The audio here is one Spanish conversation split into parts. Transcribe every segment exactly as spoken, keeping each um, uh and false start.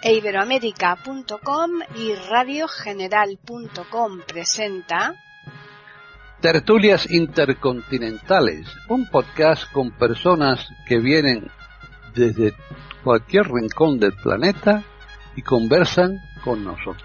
e iberoamérica punto com y radio general punto com presenta Tertulias Intercontinentales, un podcast con personas que vienen desde cualquier rincón del planeta y conversan con nosotros.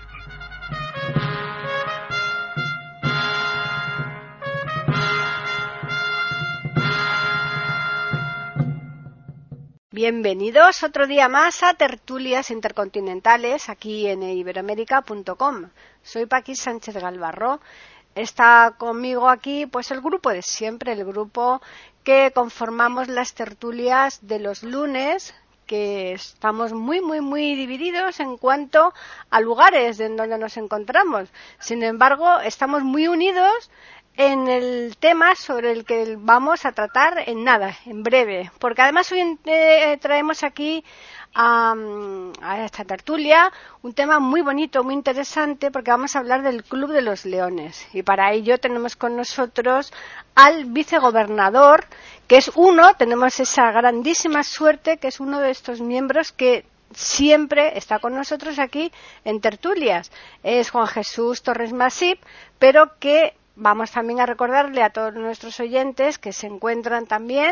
Bienvenidos otro día más a Tertulias Intercontinentales aquí en iberoamérica punto com. Soy Paqui Sánchez Galvarro. Está conmigo aquí pues el grupo de siempre, el grupo que conformamos las tertulias de los lunes, que estamos muy, muy, muy divididos en cuanto a lugares en donde nos encontramos. Sin embargo, estamos muy unidos en el tema sobre el que vamos a tratar en nada, en breve, porque además hoy eh, traemos aquí a, a esta tertulia un tema muy bonito, muy interesante, porque vamos a hablar del Club de los Leones, y para ello tenemos con nosotros al vicegobernador, que es uno, tenemos esa grandísima suerte, que es uno de estos miembros que siempre está con nosotros aquí en tertulias. Es Juan Jesús Torres Masip, pero que vamos también a recordarle a todos nuestros oyentes que se encuentran también,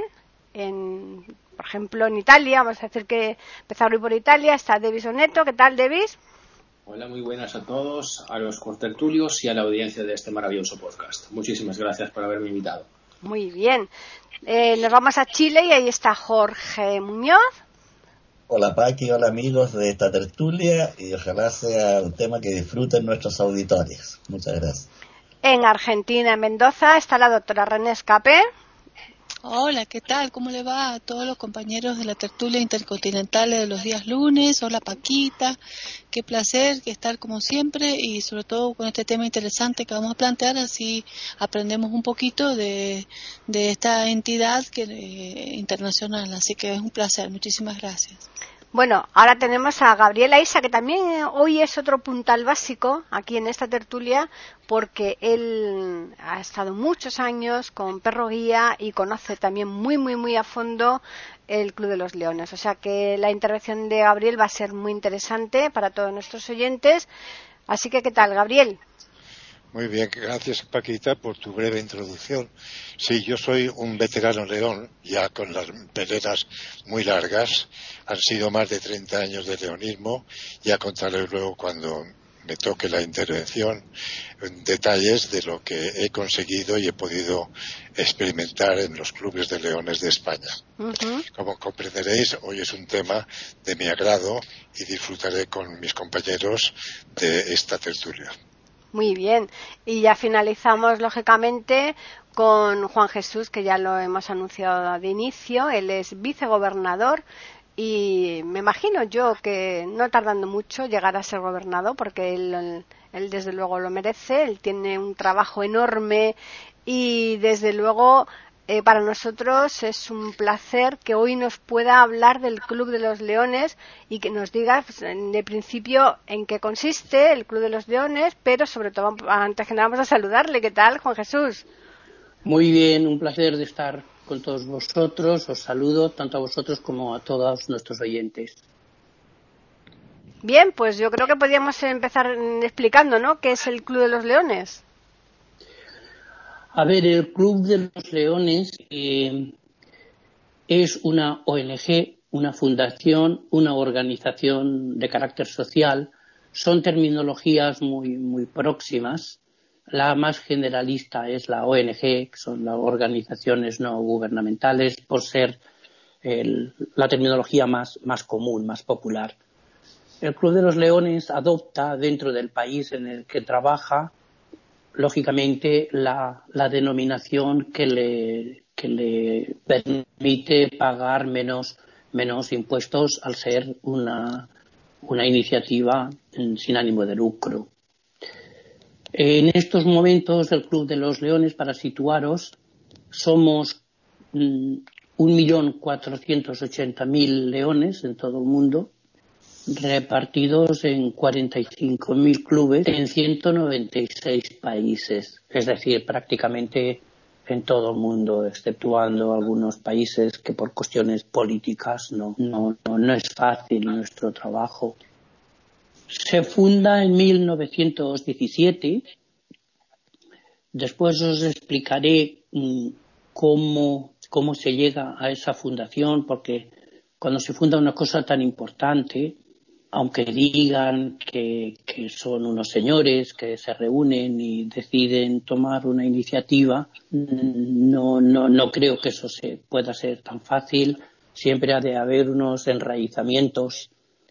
en, por ejemplo, en Italia. Vamos a decir que empezar hoy por Italia. Está Devis Oneto. ¿Qué tal, Devis? Hola, muy buenas a todos, a los contertulios y a la audiencia de este maravilloso podcast. Muchísimas gracias por haberme invitado. Muy bien. Eh, nos vamos a Chile y ahí está Jorge Muñoz. Hola Paqui, hola amigos de esta tertulia, y ojalá sea un tema que disfruten nuestros auditores. Muchas gracias. En Argentina, en Mendoza, está la doctora René Escape. Hola, ¿qué tal? ¿Cómo le va a todos los compañeros de la tertulia intercontinental de los días lunes? Hola Paquita, qué placer estar como siempre y sobre todo con este tema interesante que vamos a plantear, así aprendemos un poquito de, de esta entidad que, eh, internacional, así que es un placer, muchísimas gracias. Bueno, ahora tenemos a Gabriela Isa, que también hoy es otro puntal básico aquí en esta tertulia, porque él ha estado muchos años con Perro Guía y conoce también muy, muy, muy a fondo el Club de los Leones. O sea que la intervención de Gabriel va a ser muy interesante para todos nuestros oyentes. Así que, ¿qué tal, Gabriel? Muy bien, gracias Paquita por tu breve introducción. Sí, yo soy un veterano león, ya con las peleas muy largas. Han sido más de treinta años de leonismo. Ya contaré luego, cuando me toque la intervención, detalles de lo que he conseguido y he podido experimentar en los clubes de leones de España. Uh-huh. Como comprenderéis, hoy es un tema de mi agrado y disfrutaré con mis compañeros de esta tertulia. Muy bien, y ya finalizamos lógicamente con Juan Jesús, que ya lo hemos anunciado de inicio. Él es vicegobernador y me imagino yo que no tardando mucho llegará a ser gobernador, porque él, él, él desde luego lo merece. Él tiene un trabajo enorme y desde luego Eh, para nosotros es un placer que hoy nos pueda hablar del Club de los Leones y que nos diga, pues, de principio, en qué consiste el Club de los Leones, pero sobre todo, antes que nada, vamos a saludarle. ¿Qué tal, Juan Jesús? Muy bien, un placer de estar con todos vosotros. Os saludo tanto a vosotros como a todos nuestros oyentes. Bien, pues yo creo que podríamos empezar explicando, ¿no?, qué es el Club de los Leones. A ver, el Club de los Leones eh, es una O N G, una fundación, una organización de carácter social. Son terminologías muy, muy próximas. La más generalista es la O N G, que son las organizaciones no gubernamentales, por ser el, la terminología más, más común, más popular. El Club de los Leones adopta, dentro del país en el que trabaja, lógicamente la, la denominación que le, que le permite pagar menos, menos impuestos al ser una, una iniciativa sin ánimo de lucro. En estos momentos el Club de los Leones, para situaros, somos mm, un millón cuatrocientos ochenta mil leones en todo el mundo, repartidos en cuarenta y cinco mil clubes en ciento noventa y seis países, es decir, prácticamente en todo el mundo, exceptuando algunos países que por cuestiones políticas no, no, no, no es fácil nuestro trabajo. Se funda en mil novecientos diecisiete. Después os explicaré mmm, cómo, cómo se llega a esa fundación, porque cuando se funda una cosa tan importante, aunque digan que, que son unos señores que se reúnen y deciden tomar una iniciativa, no, no, no creo que eso se pueda ser tan fácil. Siempre ha de haber unos enraizamientos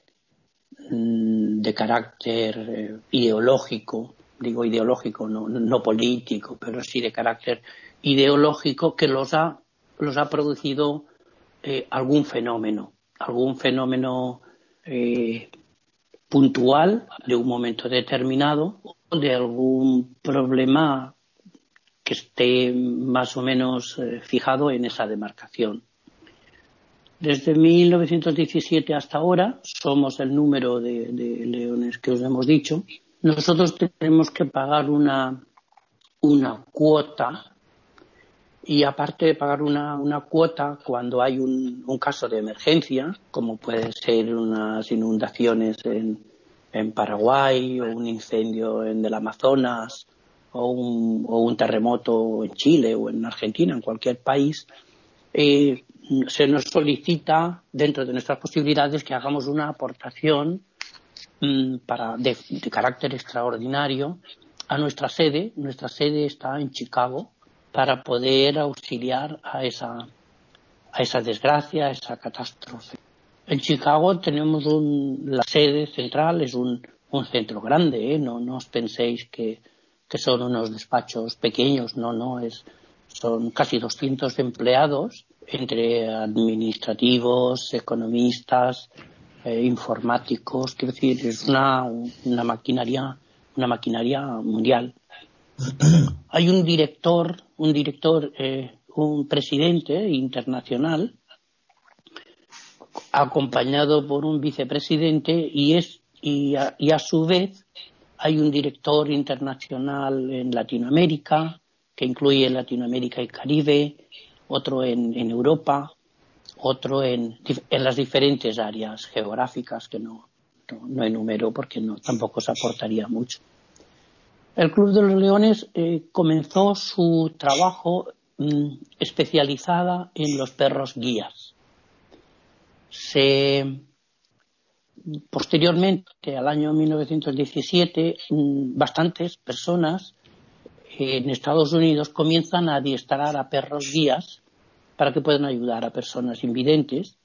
de carácter ideológico, digo ideológico, no, no político, pero sí de carácter ideológico, que los ha, los ha producido eh, algún fenómeno, algún fenómeno eh, puntual de un momento determinado, o de algún problema que esté más o menos eh, fijado en esa demarcación. Desde mil novecientos diecisiete hasta ahora somos el número de, de leones que os hemos dicho. Nosotros tenemos que pagar una, una cuota, y aparte de pagar una, una cuota cuando hay un, un caso de emergencia, como puede ser unas inundaciones en, en Paraguay, o un incendio en el Amazonas, o un, o un terremoto en Chile o en Argentina, en cualquier país, eh, se nos solicita, dentro de nuestras posibilidades, que hagamos una aportación mmm, para, de, de carácter extraordinario a nuestra sede. Nuestra sede está en Chicago, para poder auxiliar a esa, a esa desgracia, a esa catástrofe. En Chicago tenemos un, la sede central, es un, un centro grande, ¿eh? no, no os penséis que, que son unos despachos pequeños, no, no, es, son casi doscientos empleados, entre administrativos, economistas, eh, informáticos, quiero decir, es una, una maquinaria, una maquinaria mundial. Hay un director, un director, eh, un presidente internacional, acompañado por un vicepresidente, y es y a, y a su vez hay un director internacional en Latinoamérica, que incluye Latinoamérica y Caribe, otro en, en Europa, otro en, en las diferentes áreas geográficas que no, no, no enumero porque no, tampoco se aportaría mucho. El Club de los Leones eh, comenzó su trabajo mmm, especializada en los perros guías. Se, posteriormente, al año mil novecientos diecisiete, mmm, bastantes personas en Estados Unidos comienzan a adiestrar a perros guías para que puedan ayudar a personas invidentes,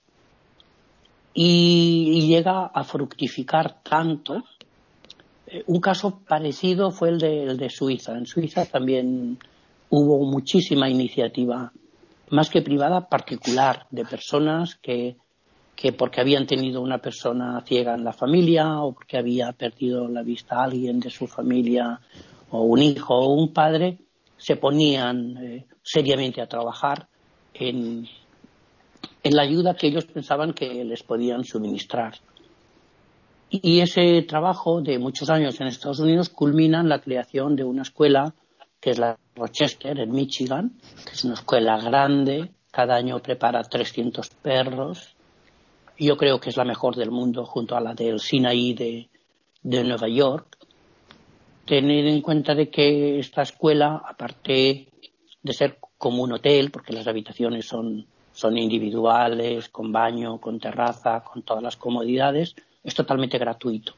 y, y llega a fructificar tanto. Un caso parecido fue el de, el de Suiza. En Suiza también hubo muchísima iniciativa, más que privada, particular, de personas que, que porque habían tenido una persona ciega en la familia, o porque había perdido la vista a alguien de su familia, o un hijo o un padre, se ponían eh, seriamente a trabajar en, en la ayuda que ellos pensaban que les podían suministrar. Y ese trabajo de muchos años en Estados Unidos culmina en la creación de una escuela que es la Rochester, en Michigan, que es una escuela grande, cada año prepara trescientos perros. Yo creo que es la mejor del mundo, junto a la del Sinaí de, de Nueva York. Tener en cuenta de que esta escuela, aparte de ser como un hotel, porque las habitaciones son, son individuales, con baño, con terraza, con todas las comodidades, es totalmente gratuito.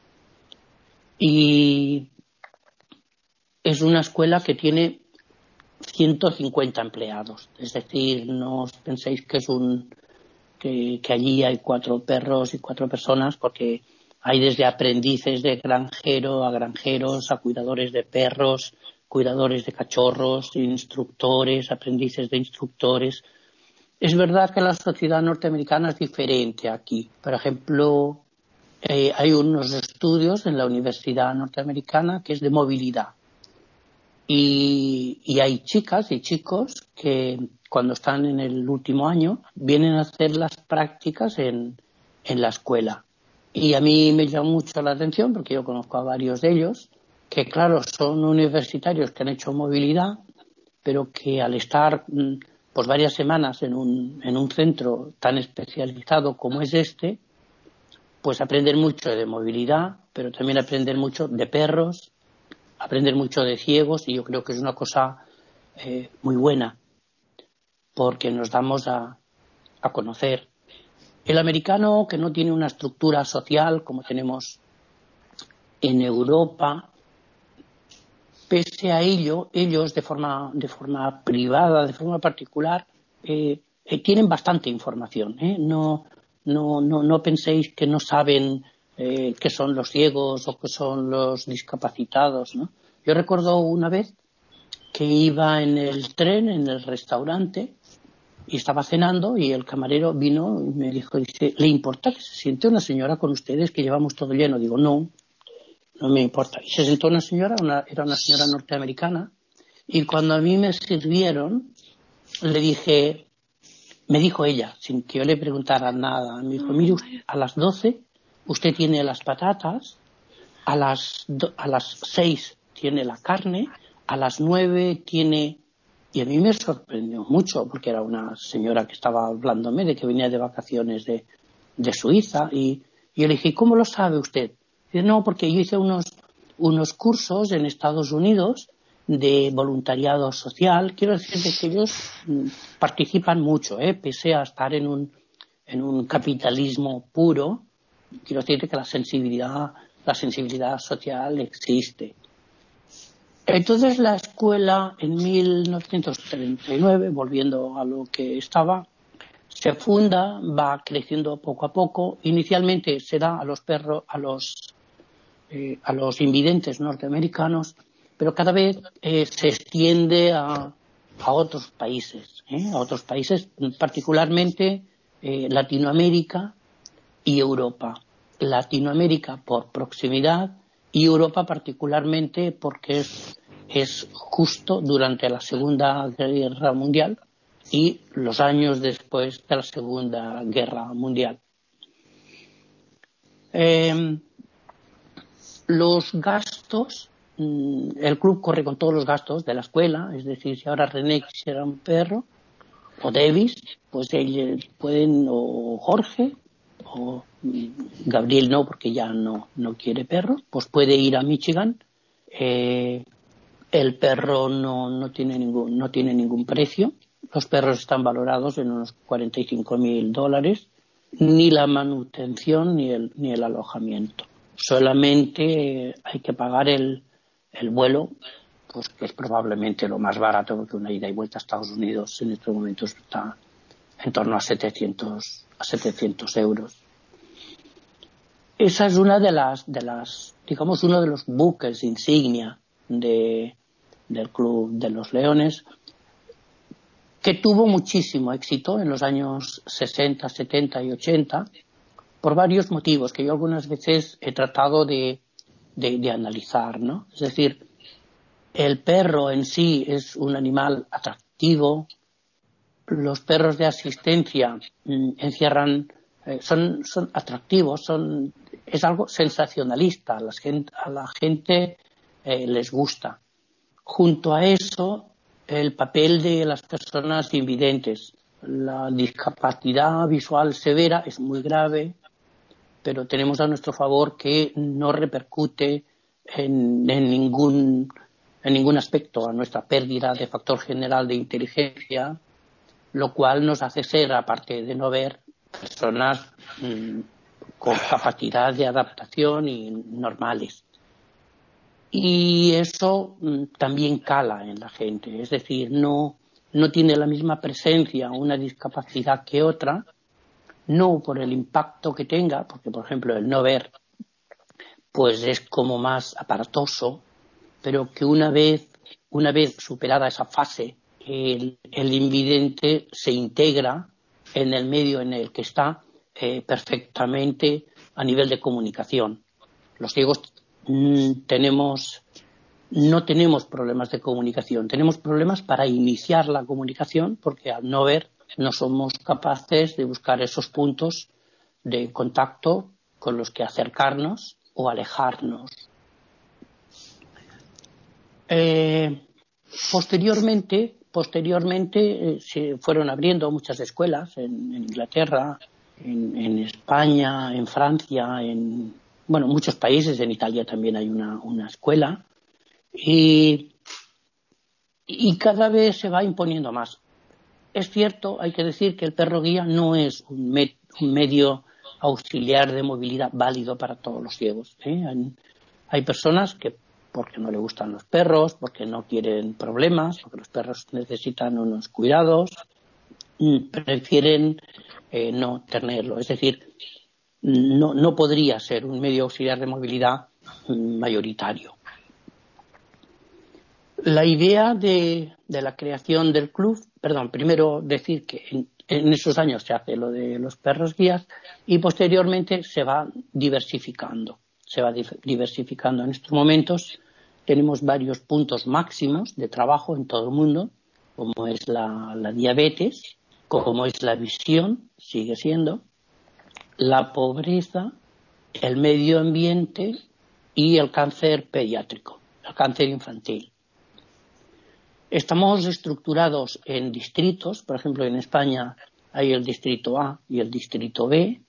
Y es una escuela que tiene ciento cincuenta empleados. Es decir, no os penséis que es un que, que allí hay cuatro perros y cuatro personas, porque hay desde aprendices de granjero a granjeros, a cuidadores de perros, cuidadores de cachorros, instructores, aprendices de instructores. Es verdad que la sociedad norteamericana es diferente aquí. Por ejemplo, eh, hay unos estudios en la Universidad Norteamericana que es de movilidad. Y, y hay chicas y chicos que cuando están en el último año vienen a hacer las prácticas en, en la escuela. Y a mí me llama mucho la atención, porque yo conozco a varios de ellos, que claro, son universitarios que han hecho movilidad, pero que al estar pues varias semanas en un, en un centro tan especializado como es este, pues aprender mucho de movilidad, pero también aprender mucho de perros, aprender mucho de ciegos, y yo creo que es una cosa eh, muy buena, porque nos damos a, a conocer. El americano, que no tiene una estructura social como tenemos en Europa, pese a ello, ellos de forma, de forma privada, de forma particular, eh, eh, tienen bastante información. ¿eh? No, no, no, no penséis que no saben eh, qué son los ciegos o qué son los discapacitados, ¿no? Yo recuerdo una vez que iba en el tren, en el restaurante, y estaba cenando, y el camarero vino y me dijo, dice, ¿le importa que se siente una señora con ustedes, que llevamos todo lleno? Digo, no, no me importa. Y se sentó una señora, una, era una señora norteamericana, y cuando a mí me sirvieron, le dije, me dijo ella, sin que yo le preguntara nada, me dijo, mire, usted, a las doce usted tiene las patatas, a las, do, a las seis tiene la carne, a las nueve tiene... Y a mí me sorprendió mucho, porque era una señora que estaba hablándome de que venía de vacaciones de, de Suiza, y, y yo le dije, ¿cómo lo sabe usted? Y dice, no, porque yo hice unos, unos cursos en Estados Unidos de voluntariado social. Quiero decir que ellos participan mucho, ¿eh? Pese a estar en un, en un capitalismo puro. Quiero decir que la sensibilidad, la sensibilidad social existe. Entonces la escuela en mil novecientos treinta y nueve, volviendo a lo que estaba, se funda, va creciendo poco a poco. Inicialmente se da a los perros, a los eh, a los invidentes norteamericanos, pero cada vez eh, se extiende a, a otros países, ¿eh? a otros países, particularmente eh, Latinoamérica y Europa. Latinoamérica por proximidad y Europa particularmente porque es, es justo durante la Segunda Guerra Mundial y los años después de la Segunda Guerra Mundial. Eh, los gastos, el club corre con todos los gastos de la escuela, es decir, si ahora René quisiera un perro, o Davis, pues ellos pueden, o Jorge, o Gabriel no, porque ya no, no quiere perro, pues puede ir a Michigan. Eh, el perro no, no, tiene ningún, no tiene ningún precio. Los perros están valorados en unos cuarenta y cinco mil dólares. Ni la manutención ni el, ni el alojamiento. Solamente hay que pagar el, el vuelo, pues que es probablemente lo más barato, porque una ida y vuelta a Estados Unidos en estos momentos está en torno a setecientos, a setecientos euros. Esa es una de las, de las, digamos, uno de los buques insignia de, del Club de los Leones, que tuvo muchísimo éxito en los años sesenta, setenta y ochenta, por varios motivos que yo algunas veces he tratado de, de, de analizar, ¿no? Es decir, el perro en sí es un animal atractivo, los perros de asistencia mmm, encierran, eh, son, son atractivos, son, es algo sensacionalista, a la gente, a la gente eh, les gusta. Junto a eso, el papel de las personas invidentes. La discapacidad visual severa es muy grave, pero tenemos a nuestro favor que no repercute en, en ningún en ningún aspecto a nuestra pérdida de factor general de inteligencia, lo cual nos hace ser, aparte de no ver, personas mmm, con capacidad de adaptación y normales. Y eso mmm, también cala en la gente, es decir, no, no tiene la misma presencia una discapacidad que otra, no por el impacto que tenga, porque por ejemplo el no ver pues es como más aparatoso, pero que una vez, una vez superada esa fase, el, el invidente se integra en el medio en el que está eh, perfectamente a nivel de comunicación. Los ciegos mmm, tenemos, no tenemos problemas de comunicación, tenemos problemas para iniciar la comunicación, porque al no ver no somos capaces de buscar esos puntos de contacto con los que acercarnos o alejarnos. Eh, posteriormente, posteriormente eh, se fueron abriendo muchas escuelas en, en Inglaterra, en, en España, en Francia, en bueno, muchos países, en Italia también hay una, una escuela, y, y cada vez se va imponiendo más. Es cierto, hay que decir que el perro guía no es un, me, un medio auxiliar de movilidad válido para todos los ciegos, ¿eh? Hay, hay personas que, porque no le gustan los perros, porque no quieren problemas, porque los perros necesitan unos cuidados, prefieren eh, no tenerlo. Es decir, no, no podría ser un medio auxiliar de movilidad mayoritario. La idea de, de la creación del club, perdón, primero decir que en, en esos años se hace lo de los perros guías y posteriormente se va diversificando. Se va diversificando. En estos momentos tenemos varios puntos máximos de trabajo en todo el mundo, como es la, la diabetes, como es la visión, sigue siendo, la pobreza, el medio ambiente y el cáncer pediátrico, el cáncer infantil. Estamos estructurados en distritos, por ejemplo, en España hay el distrito A y el distrito B,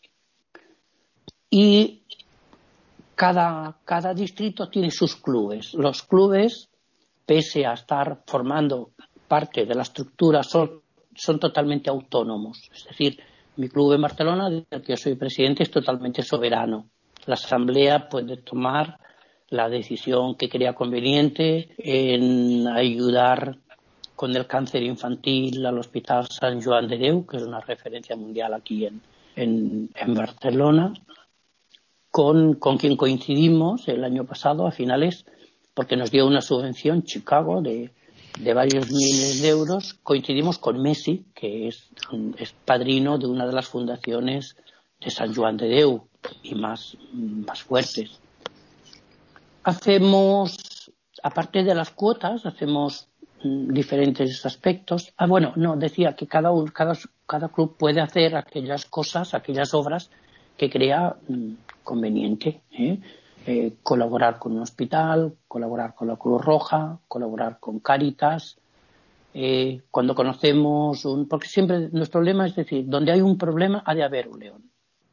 y cada, cada distrito tiene sus clubes. Los clubes, pese a estar formando parte de la estructura, son, son totalmente autónomos. Es decir, mi club en Barcelona, del que yo soy presidente, es totalmente soberano. La asamblea puede tomar la decisión que crea conveniente en ayudar con el cáncer infantil al Hospital Sant Joan de Déu, que es una referencia mundial aquí en, en, en Barcelona, con, con quien coincidimos el año pasado a finales, porque nos dio una subvención Chicago de, de varios miles de euros. Coincidimos con Messi, que es, es padrino de una de las fundaciones de Sant Joan de Déu y más, más fuertes. Hacemos, aparte de las cuotas, hacemos mm, diferentes aspectos. Ah, bueno, no, decía que cada, cada, cada club puede hacer aquellas cosas, aquellas obras que crea mm, conveniente. ¿eh? Eh, colaborar con un hospital, colaborar con la Cruz Roja, colaborar con Cáritas. Eh, cuando conocemos un... Porque siempre nuestro lema es decir, donde hay un problema ha de haber un león.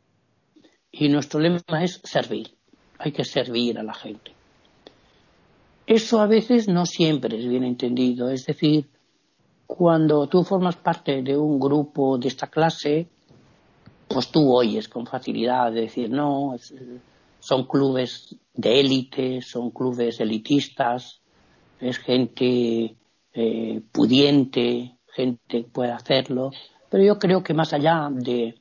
Y nuestro lema es servir. Hay que servir a la gente. Eso a veces no siempre es bien entendido. Es decir, cuando tú formas parte de un grupo de esta clase, pues tú oyes con facilidad de decir, no, es, son clubes de élite, son clubes elitistas, es gente eh, pudiente, gente que puede hacerlo. Pero yo creo que más allá de,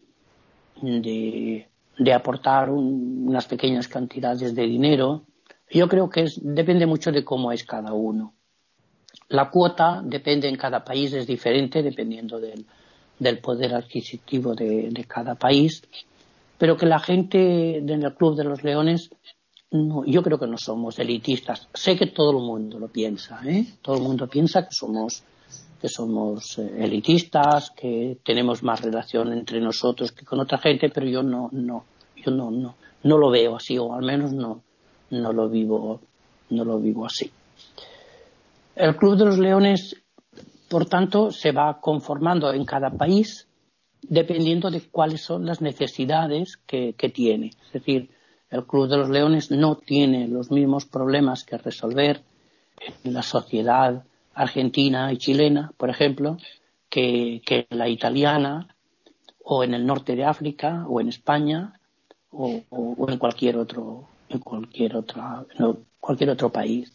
de, de aportar un, unas pequeñas cantidades de dinero, yo creo que es, depende mucho de cómo es cada uno. La cuota depende en cada país, es diferente dependiendo del, del poder adquisitivo de, de cada país, pero que la gente en el Club de los Leones, no, yo creo que no somos elitistas. Sé que todo el mundo lo piensa, ¿eh? Todo el mundo piensa que somos, que somos elitistas, que tenemos más relación entre nosotros que con otra gente, pero yo no, no, yo no, no, no lo veo así, o al menos no. No lo vivo, no lo vivo así. El Club de los Leones, por tanto, se va conformando en cada país dependiendo de cuáles son las necesidades que, que tiene. Es decir, el Club de los Leones no tiene los mismos problemas que resolver en la sociedad argentina y chilena, por ejemplo, que, que la italiana, o en el norte de África, o en España, o, o, o en cualquier otro en cualquier otra en cualquier otro país.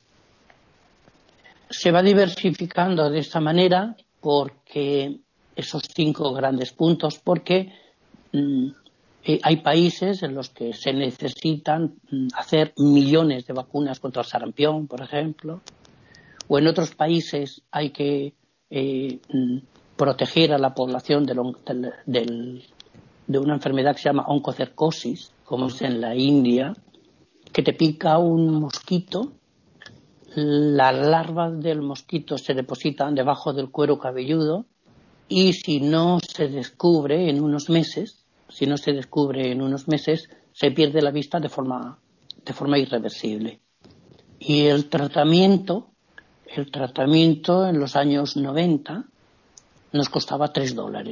Se va diversificando de esta manera porque esos cinco grandes puntos, porque mm, eh, hay países en los que se necesitan mm, hacer millones de vacunas contra el sarampión, por ejemplo, o en otros países hay que eh, mm, proteger a la población del, del, del, de una enfermedad que se llama oncocercosis, como es en la India, que te pica un mosquito, las larvas del mosquito se depositan debajo del cuero cabelludo y si no se descubre en unos meses, si no se descubre en unos meses, se pierde la vista de forma, de forma irreversible. Y el tratamiento, el tratamiento en los años noventa nos costaba tres dólares.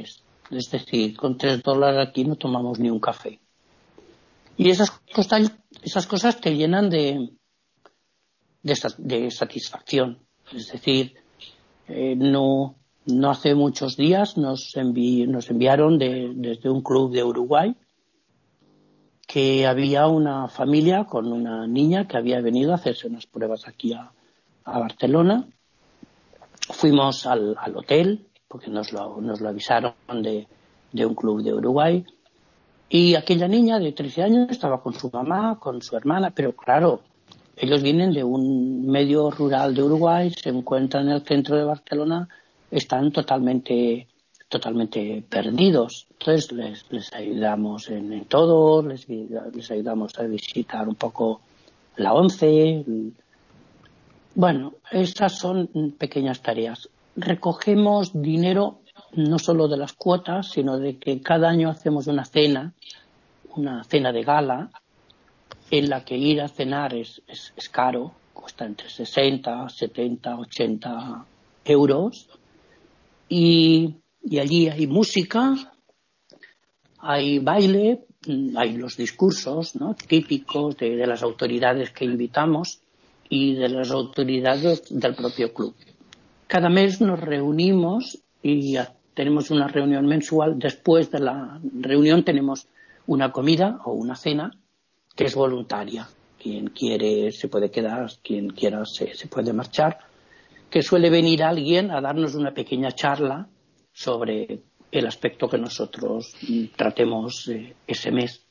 Es decir, con tres dólares aquí no tomamos ni un café. Y esas cosas, esas cosas te llenan de, de, de satisfacción. Es decir, eh, no, no hace muchos días nos, envi, nos enviaron de, desde un club de Uruguay que había una familia con una niña que había venido a hacerse unas pruebas aquí a, a Barcelona. Fuimos al, al hotel, porque nos lo, nos lo avisaron de, de un club de Uruguay. Y aquella niña de trece años estaba con su mamá, con su hermana, pero claro, ellos vienen de un medio rural de Uruguay, se encuentran en el centro de Barcelona, están totalmente totalmente perdidos. Entonces les, les ayudamos en, en todo, les, les ayudamos a visitar un poco la ONCE. Bueno, estas son pequeñas tareas. Recogemos dinero no solo de las cuotas, sino de que cada año hacemos una cena, una cena de gala, en la que ir a cenar es, es, es caro, cuesta entre sesenta, setenta, ochenta euros, y, y allí hay música, hay baile, hay los discursos, ¿no?, típicos de, de las autoridades que invitamos y de las autoridades del propio club. Cada mes nos reunimos y tenemos una reunión mensual. Después de la reunión tenemos una comida o una cena que es voluntaria. Quien quiere se puede quedar, quien quiera se, se puede marchar. Que suele venir alguien a darnos una pequeña charla sobre el aspecto que nosotros tratemos eh, ese mes.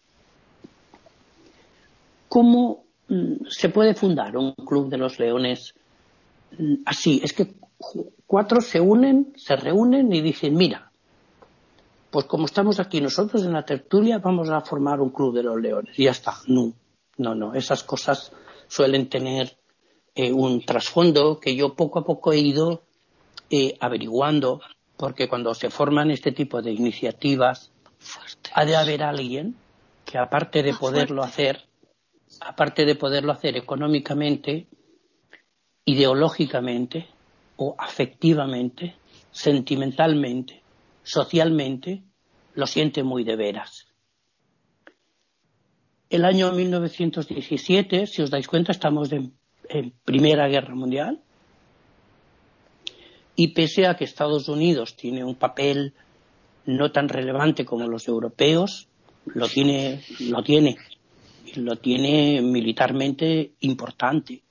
¿Cómo mm, se puede fundar un club de los leones mm, así? Es que cuatro se unen, se reúnen y dicen, mira, pues como estamos aquí nosotros en la tertulia, vamos a formar un club de los leones. Y ya está. No, no, no. Esas cosas suelen tener eh, un trasfondo que yo poco a poco he ido eh, averiguando, porque cuando se forman este tipo de iniciativas, fuertes, ha de haber alguien que aparte de poderlo hacer, aparte de poderlo hacer económicamente, ideológicamente, o afectivamente, sentimentalmente, socialmente, lo siente muy de veras. El año mil novecientos diecisiete, si os dais cuenta, estamos en, en Primera Guerra Mundial, y pese a que Estados Unidos tiene un papel no tan relevante como los europeos, lo tiene, lo tiene, lo tiene militarmente importante.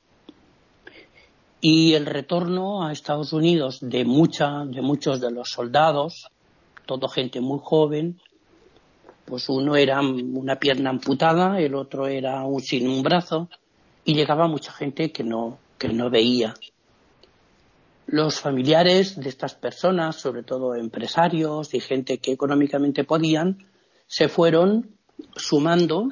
Y el retorno a Estados Unidos de mucha, de muchos de los soldados, todo gente muy joven, pues uno era una pierna amputada, el otro era un, sin un brazo, y llegaba mucha gente que no, que no veía. Los familiares de estas personas, sobre todo empresarios y gente que económicamente podían, se fueron sumando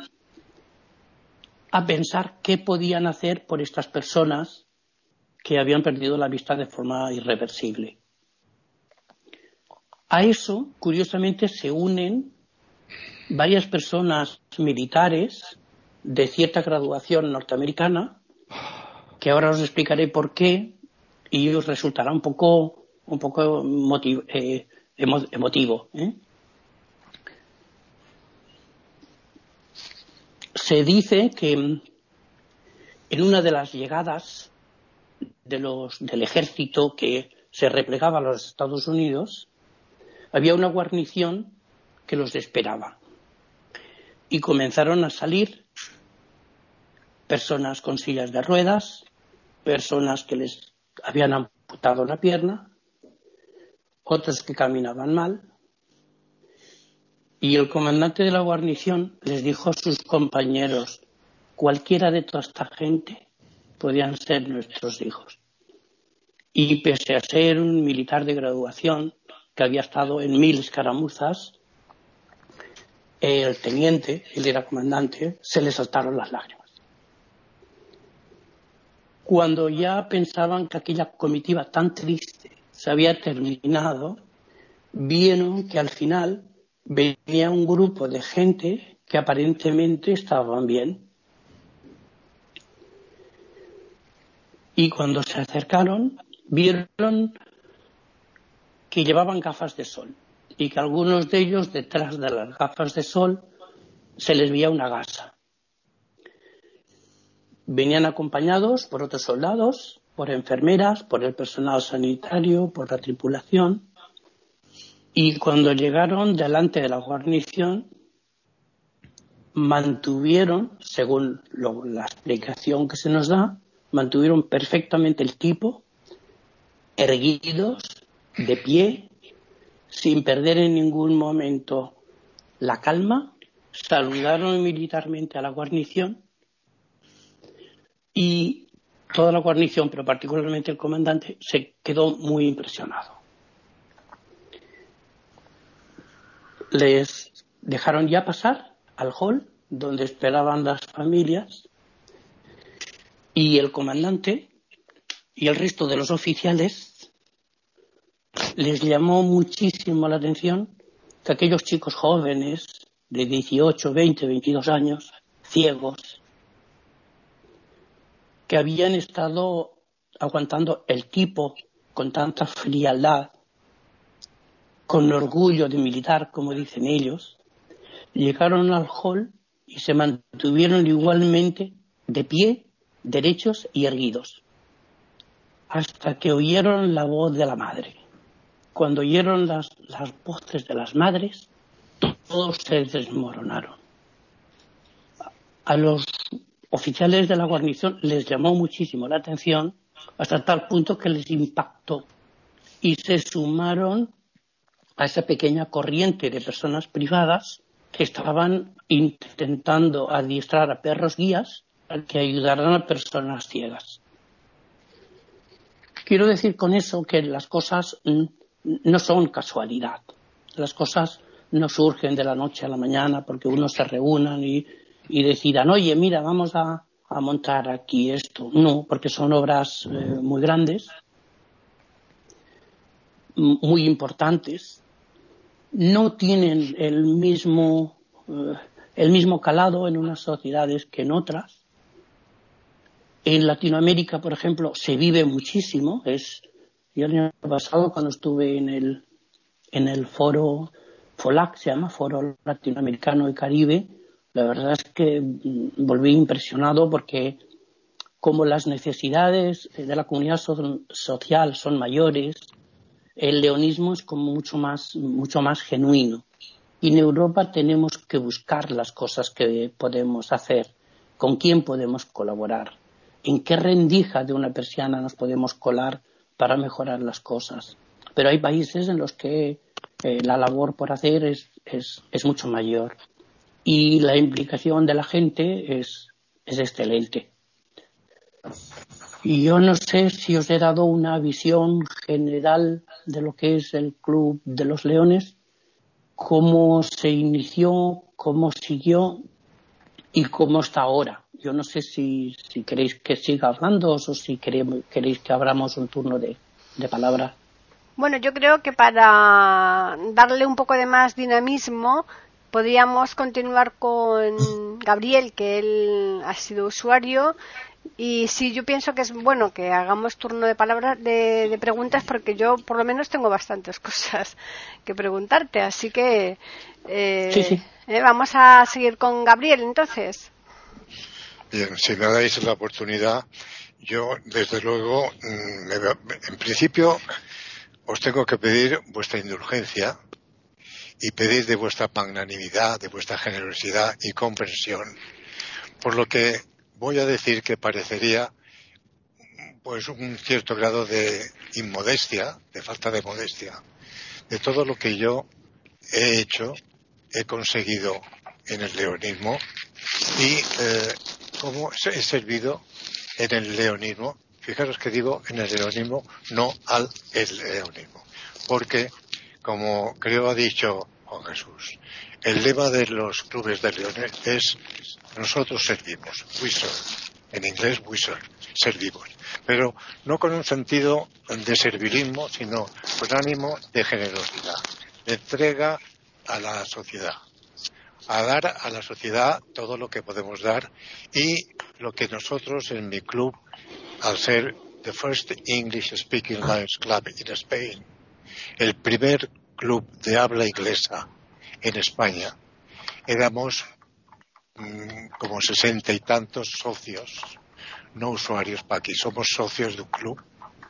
a pensar qué podían hacer por estas personas que habían perdido la vista de forma irreversible. A eso, curiosamente, se unen varias personas militares de cierta graduación norteamericana, que ahora os explicaré por qué, y os resultará un poco, un poco motiv- eh, emo- emotivo. ¿eh? Se dice que en una de las llegadas de los, del ejército que se replegaba a los Estados Unidos, había una guarnición que los esperaba. Y comenzaron a salir personas con sillas de ruedas, personas que les habían amputado la pierna, otros que caminaban mal. Y el comandante de la guarnición les dijo a sus compañeros, cualquiera de toda esta gente podían ser nuestros hijos. Y pese a ser un militar de graduación que había estado en mil escaramuzas, el teniente, él era comandante, se le saltaron las lágrimas. Cuando ya pensaban que aquella comitiva tan triste se había terminado, vieron que al final venía un grupo de gente que aparentemente estaban bien. Y cuando se acercaron, vieron que llevaban gafas de sol. y que a algunos de ellos, detrás de las gafas de sol, se les veía una gasa. Venían acompañados por otros soldados, por enfermeras, por el personal sanitario, por la tripulación, y cuando llegaron delante de la guarnición, mantuvieron, según lo, la explicación que se nos da, mantuvieron perfectamente el tipo, erguidos, de pie, sin perder en ningún momento la calma, saludaron militarmente a la guarnición y toda la guarnición, pero particularmente el comandante, se quedó muy impresionado. Les dejaron ya pasar al hall donde esperaban las familias y el comandante y el resto de los oficiales les llamó muchísimo la atención que aquellos chicos jóvenes de dieciocho, veinte, veintidós años, ciegos, que habían estado aguantando el tipo con tanta frialdad, con orgullo de militar, como dicen ellos, llegaron al hall y se mantuvieron igualmente de pie, derechos y erguidos, hasta que oyeron la voz de la madre. Cuando oyeron las, las voces de las madres, todos se desmoronaron. A los oficiales de la guarnición les llamó muchísimo la atención, hasta tal punto que les impactó, y se sumaron a esa pequeña corriente de personas privadas que estaban intentando adiestrar a perros guías para que ayudaran a personas ciegas. Quiero decir con eso que las cosas no son casualidad. Las cosas no surgen de la noche a la mañana porque unos se reúnan y, y decidan, oye, mira, vamos a, a montar aquí esto. No, porque son obras eh, muy grandes, muy importantes. No tienen el mismo, eh, el mismo calado en unas sociedades que en otras. En Latinoamérica, por ejemplo, se vive muchísimo. Es, yo el año pasado, cuando estuve en el, en el foro FOLAC, se llama Foro Latinoamericano y Caribe, la verdad es que volví impresionado porque como las necesidades de la comunidad so- social son mayores, el leonismo es como mucho más, mucho más genuino. Y en Europa tenemos que buscar las cosas que podemos hacer, con quién podemos colaborar, en qué rendija de una persiana nos podemos colar para mejorar las cosas. Pero hay países en los que eh, la labor por hacer es, es, es mucho mayor y la implicación de la gente es, es excelente. Y yo no sé si os he dado una visión general de lo que es el Club de los Leones, cómo se inició, cómo siguió y cómo está ahora. Yo no sé si, si queréis que siga hablando o si queréis, queréis que abramos un turno de, de palabra. Bueno, yo creo que para darle un poco de más dinamismo podríamos continuar con Gabriel, que él ha sido usuario. Y sí, yo pienso que es bueno que hagamos turno de palabras, de, de preguntas, porque yo por lo menos tengo bastantes cosas que preguntarte. Así que eh, sí, sí. Eh, vamos a seguir con Gabriel, entonces. Bien, si me dais la oportunidad, yo desde luego, me, en principio, os tengo que pedir vuestra indulgencia y pedir de vuestra magnanimidad, de vuestra generosidad y comprensión, por lo que voy a decir que parecería pues un cierto grado de inmodestia, de falta de modestia, de todo lo que yo he hecho, he conseguido en el leonismo y eh, cómo he servido en el leonismo. Fijaros que digo en el leonismo, no al el leonismo, porque como creo ha dicho Juan Jesús, el lema de los clubes de leones es nosotros servimos, we serve. En inglés we serve, servimos, pero no con un sentido de servilismo, sino con ánimo de generosidad, de entrega a la sociedad, a dar a la sociedad todo lo que podemos dar y lo que nosotros en mi club, al ser the first English speaking Lions Club in Spain, el primer club de habla inglesa en España, éramos mmm, como sesenta y tantos socios, no usuarios, Paqui, somos socios de un club.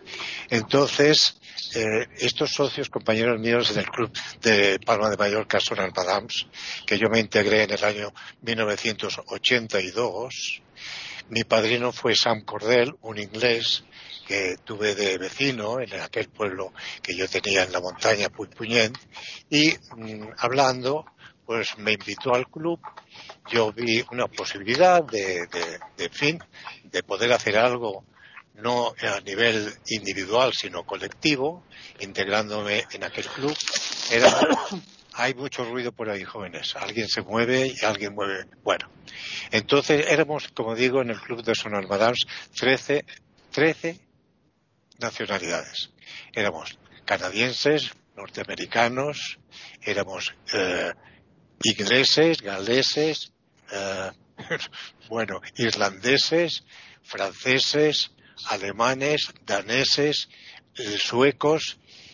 Entonces, eh, estos socios, compañeros míos en el club de Palma de Mallorca, son Almadams, que yo me integré en el año mil novecientos ochenta y dos. Mi padrino fue Sam Cordell, un inglés que tuve de vecino en aquel pueblo que yo tenía en la montaña, Puigpunyent, y mmm, hablando, pues me invitó al club. Yo vi una posibilidad de, de, de, en fin, de poder hacer algo no a nivel individual sino colectivo, integrándome en aquel club. Era, hay mucho ruido por ahí, jóvenes, alguien se mueve y alguien mueve. Bueno, entonces éramos, como digo, en el club de Son Almadams trece, trece nacionalidades. Éramos canadienses, norteamericanos, éramos eh, ingleses, galeses, eh, bueno, irlandeses, franceses, alemanes, daneses, eh, suecos,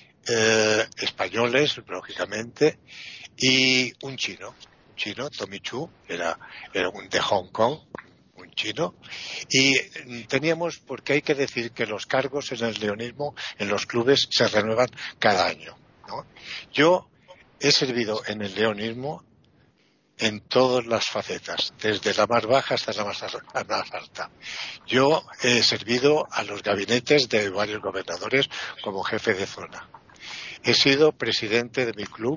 eh, españoles, lógicamente, y un chino, un chino, Tommy Chu, era, era un de Hong Kong, un chino, y teníamos, porque hay que decir que los cargos en el leonismo, en los clubes, se renuevan cada año, ¿no? Yo he servido en el leonismo en todas las facetas, desde la más baja hasta la más, la más alta. Yo he servido a los gabinetes de varios gobernadores como jefe de zona. He sido presidente de mi club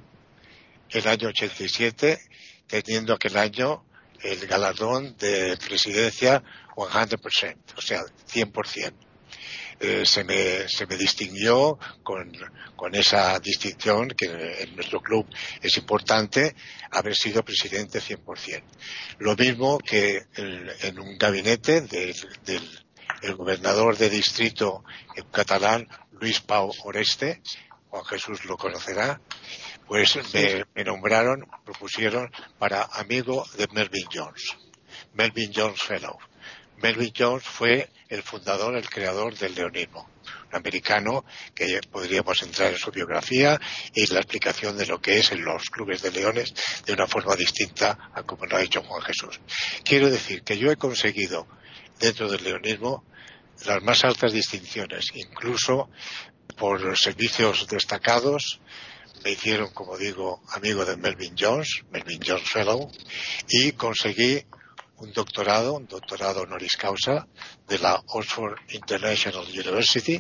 el año ochenta y siete, teniendo aquel año el galardón de presidencia cien por ciento, o sea, cien por ciento. Eh, se me se me distinguió con, con esa distinción que en nuestro club es importante, haber sido presidente cien por ciento. Lo mismo que el, en un gabinete del, del el gobernador de distrito catalán, Luis Pau Oreste, Juan Jesús lo conocerá, pues me, me nombraron, propusieron para amigo de Melvin Jones, Melvin Jones Fellow. Melvin Jones fue el fundador, el creador del leonismo, un americano que podríamos entrar en su biografía y la explicación de lo que es en los clubes de leones de una forma distinta a como lo ha hecho Juan Jesús. Quiero decir que yo he conseguido dentro del leonismo las más altas distinciones, incluso por servicios destacados. Me hicieron, como digo, amigo de Melvin Jones, Melvin Jones Fellow, y conseguí un doctorado, un doctorado honoris causa de la Oxford International University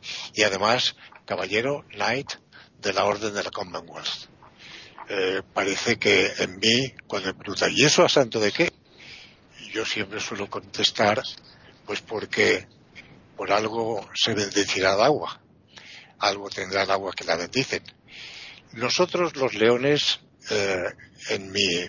y además caballero Knight de la Orden de la Commonwealth. Eh, parece que en mí, cuando me preguntan, ¿y eso a santo de qué? Yo siempre suelo contestar, pues porque por algo se bendecirá el agua, algo tendrá el agua que la bendicen. Nosotros los leones, eh, en mi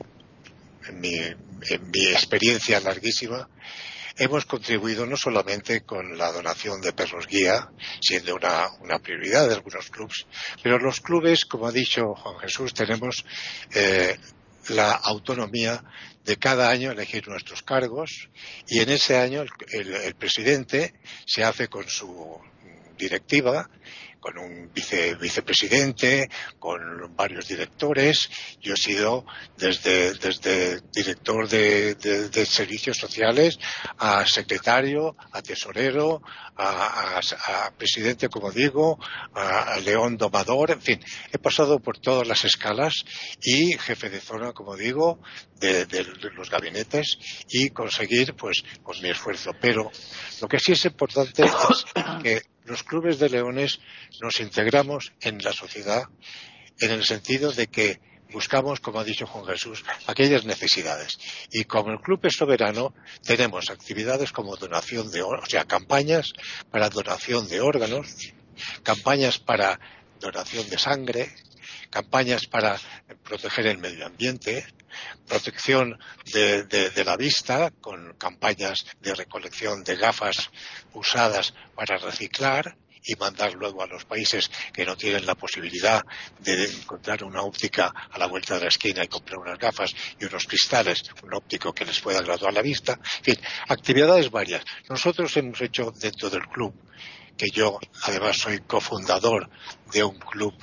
En mi, en mi experiencia larguísima, hemos contribuido no solamente con la donación de perros guía, siendo una, una prioridad de algunos clubes, pero los clubes, como ha dicho Juan Jesús, tenemos eh, la autonomía de cada año elegir nuestros cargos, y en ese año el, el, el presidente se hace con su directiva, con un vice, vicepresidente, con varios directores. Yo he sido desde, desde director de, de, de servicios sociales a secretario, a tesorero, a, a, a presidente, como digo, a, a león domador, en fin, he pasado por todas las escalas y jefe de zona, como digo, de, de, de los gabinetes y conseguir, pues, pues mi esfuerzo. Pero lo que sí es importante es que los clubes de leones nos integramos en la sociedad en el sentido de que buscamos, como ha dicho Juan Jesús, aquellas necesidades. Y como el club es soberano, tenemos actividades como donación de órganos, o sea, campañas para donación de órganos, campañas para donación de sangre, campañas para proteger el medio ambiente, protección de, de, de la vista con campañas de recolección de gafas usadas para reciclar y mandar luego a los países que no tienen la posibilidad de encontrar una óptica a la vuelta de la esquina y comprar unas gafas y unos cristales, un óptico que les pueda graduar la vista. En fin, actividades varias. Nosotros hemos hecho dentro del club, que yo además soy cofundador de un club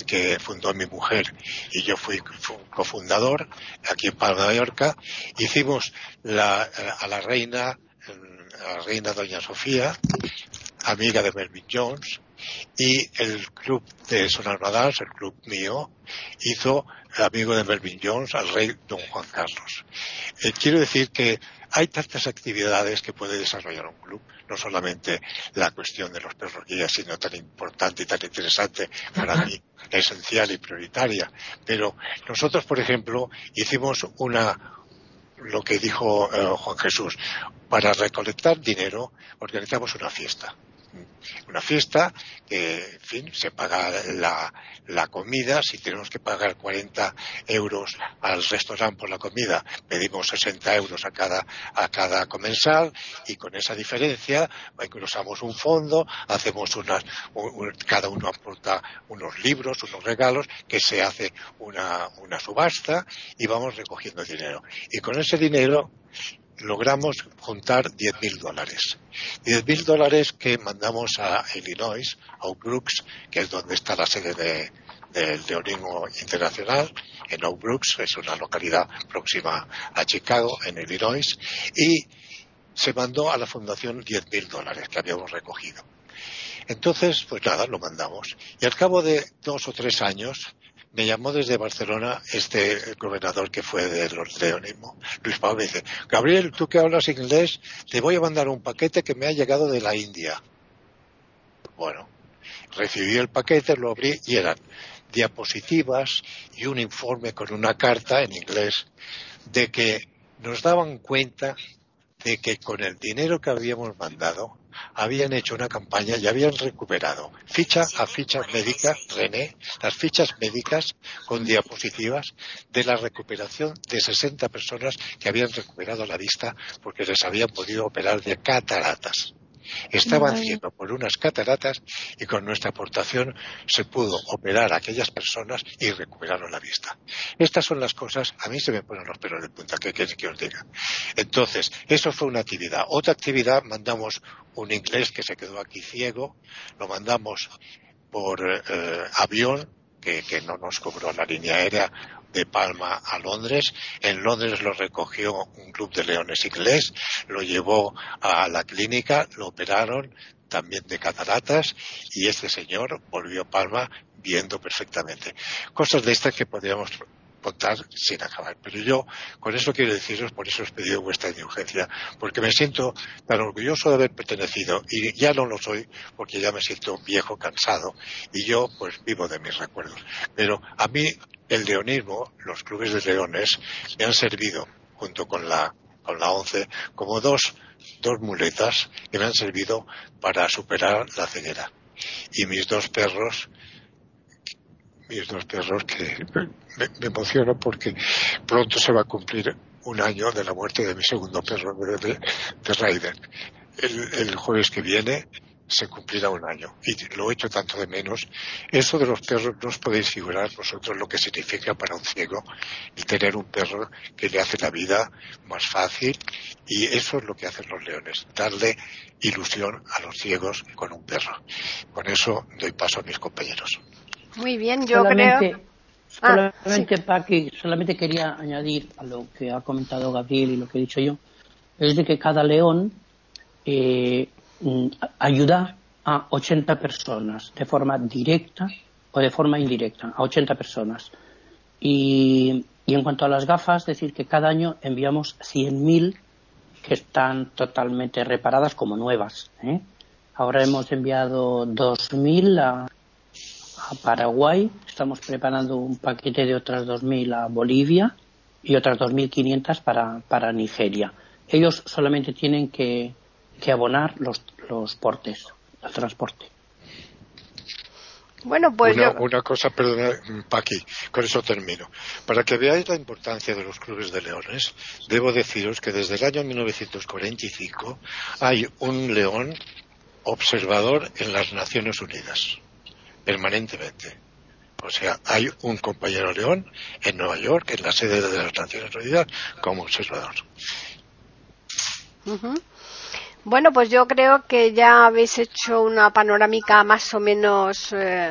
que fundó mi mujer y yo fui cofundador aquí en Palma de Mallorca. Hicimos la, a la reina, a la reina Doña Sofía, amiga de Melvin Jones, y el club de Son Armadas, el club mío, hizo amigo de Melvin Jones al rey Don Juan Carlos. Eh, quiero decir que hay tantas actividades que puede desarrollar un club, no solamente la cuestión de los perros guía, sino tan importante y tan interesante para mí, esencial y prioritaria. Pero nosotros, por ejemplo, hicimos una, lo que dijo eh, Juan Jesús, para recolectar dinero organizamos una fiesta. Una fiesta que, en fin, se paga la, la comida. Si tenemos que pagar cuarenta euros al restaurante por la comida, pedimos sesenta euros a cada, a cada comensal, y con esa diferencia engrosamos un fondo, hacemos unas, un, cada uno aporta unos libros, unos regalos, que se hace una, una subasta y vamos recogiendo dinero. Y con ese dinero logramos juntar diez mil dólares. diez mil dólares que mandamos a Illinois, a Oak Brooks, que es donde está la sede de, del Leonismo Internacional, en Oak Brooks, es una localidad próxima a Chicago, en Illinois, y se mandó a la fundación diez mil dólares que habíamos recogido. Entonces, pues nada, lo mandamos. Y al cabo de dos o tres años, me llamó desde Barcelona este gobernador que fue de los Leonismo, Luis Pau, me dice: Gabriel, tú que hablas inglés, te voy a mandar un paquete que me ha llegado de la India. Bueno, recibí el paquete, lo abrí y eran diapositivas y un informe con una carta en inglés de que nos daban cuenta de que con el dinero que habíamos mandado habían hecho una campaña y habían recuperado ficha a ficha médica, René, las fichas médicas con diapositivas de la recuperación de sesenta personas que habían recuperado la vista porque les habían podido operar de cataratas. Estaban haciendo por unas cataratas y con nuestra aportación se pudo operar a aquellas personas y recuperaron la vista. Estas son las cosas, a mí se me ponen los pelos de punta, ¿qué queréis que os diga? Entonces, eso fue una actividad. Otra actividad, mandamos un inglés que se quedó aquí ciego, lo mandamos por eh, avión, que, que no nos cobró la línea aérea, de Palma a Londres. En Londres lo recogió un club de leones inglés, lo llevó a la clínica, lo operaron también de cataratas y este señor volvió a Palma viendo perfectamente. Cosas de estas que podríamos contar sin acabar. Pero yo con eso quiero deciros, por eso os he pedido vuestra indulgencia, porque me siento tan orgulloso de haber pertenecido, y ya no lo soy porque ya me siento viejo, cansado, y yo pues vivo de mis recuerdos. Pero a mí el leonismo, los clubes de leones, me han servido, junto con la, con la ONCE, como dos, dos muletas que me han servido para superar la ceguera. Y mis dos perros, mis dos perros que me, me emociono porque pronto se va a cumplir un año de la muerte de mi segundo perro, de, de Raiden. El, el jueves que viene se cumplirá un año y lo he hecho tanto de menos. Eso de los perros no os podéis figurar vosotros lo que significa para un ciego el tener un perro que le hace la vida más fácil, y eso es lo que hacen los leones, darle ilusión a los ciegos con un perro. Con eso doy paso a mis compañeros. Muy bien, yo solamente, creo... Solamente, ah, sí. Paqui, solamente quería añadir a lo que ha comentado Gabriel y lo que he dicho yo, es de que cada león eh, ayuda a ochenta personas de forma directa o de forma indirecta, a ochenta personas. Y, y en cuanto a las gafas, decir que cada año enviamos cien mil que están totalmente reparadas como nuevas, ¿eh? Ahora hemos enviado dos mil a, a Paraguay, estamos preparando un paquete de otras dos mil a Bolivia y otras dos mil quinientas para, para Nigeria. Ellos solamente tienen que, que abonar los, los portes, el transporte. Bueno, pues una, yo... una cosa, perdona, Paqui, con eso termino. Para que veáis la importancia de los clubes de leones, debo deciros que desde el año mil novecientos cuarenta y cinco hay un león observador en las Naciones Unidas, permanentemente. O sea, hay un compañero león en Nueva York, en la sede de las Naciones Unidas, como observador. Uh-huh. Bueno, pues yo creo que ya habéis hecho una panorámica más o menos eh,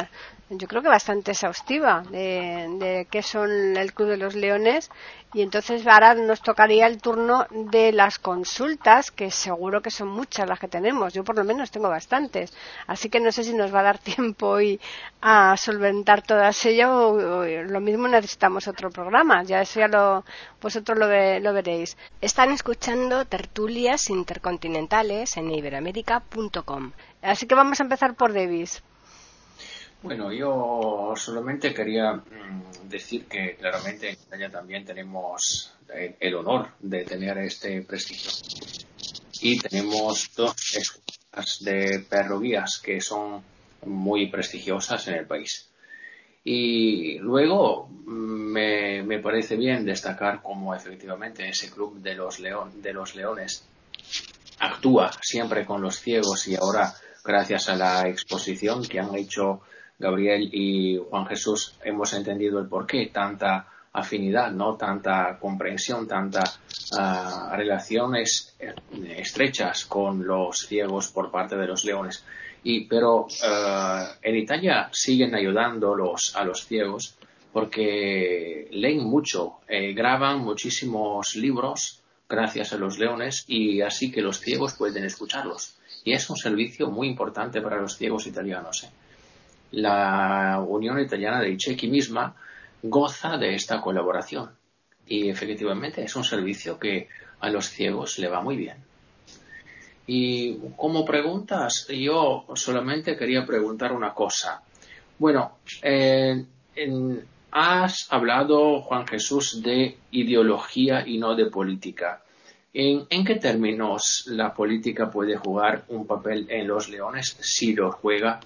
yo creo que bastante exhaustiva de, de qué son el Club de los Leones, y entonces ahora nos tocaría el turno de las consultas, que seguro que son muchas las que tenemos. Yo por lo menos tengo bastantes, así que no sé si nos va a dar tiempo hoy a solventar todas ellas, o, o lo mismo necesitamos otro programa. Ya eso ya lo vosotros lo, ve, lo veréis. Están escuchando Tertulias Intercontinentales en iberoamerica punto com, así que vamos a empezar por Davis. Bueno, yo solamente quería mm, decir que claramente en Italia también tenemos el, el honor de tener este prestigio, y tenemos dos escuelas de perroguías que son muy prestigiosas en el país. Y luego me, me parece bien destacar cómo efectivamente ese club de los, león, de los leones actúa siempre con los ciegos, y ahora gracias a la exposición que han hecho Gabriel y Juan Jesús hemos entendido el porqué, tanta afinidad, no tanta comprensión, tantas uh, relaciones estrechas con los ciegos por parte de los leones. Y pero uh, en Italia siguen ayudando los, a los ciegos porque leen mucho, eh, graban muchísimos libros gracias a los leones, y así que los ciegos pueden escucharlos. Y es un servicio muy importante para los ciegos italianos, ¿eh? La Unión Italiana de Chechi misma goza de esta colaboración, y efectivamente es un servicio que a los ciegos le va muy bien. Y como preguntas, yo solamente quería preguntar una cosa. Bueno, eh, en, has hablado, Juan Jesús, de ideología y no de política. ¿En, ¿En qué términos la política puede jugar un papel en los leones, si lo juega?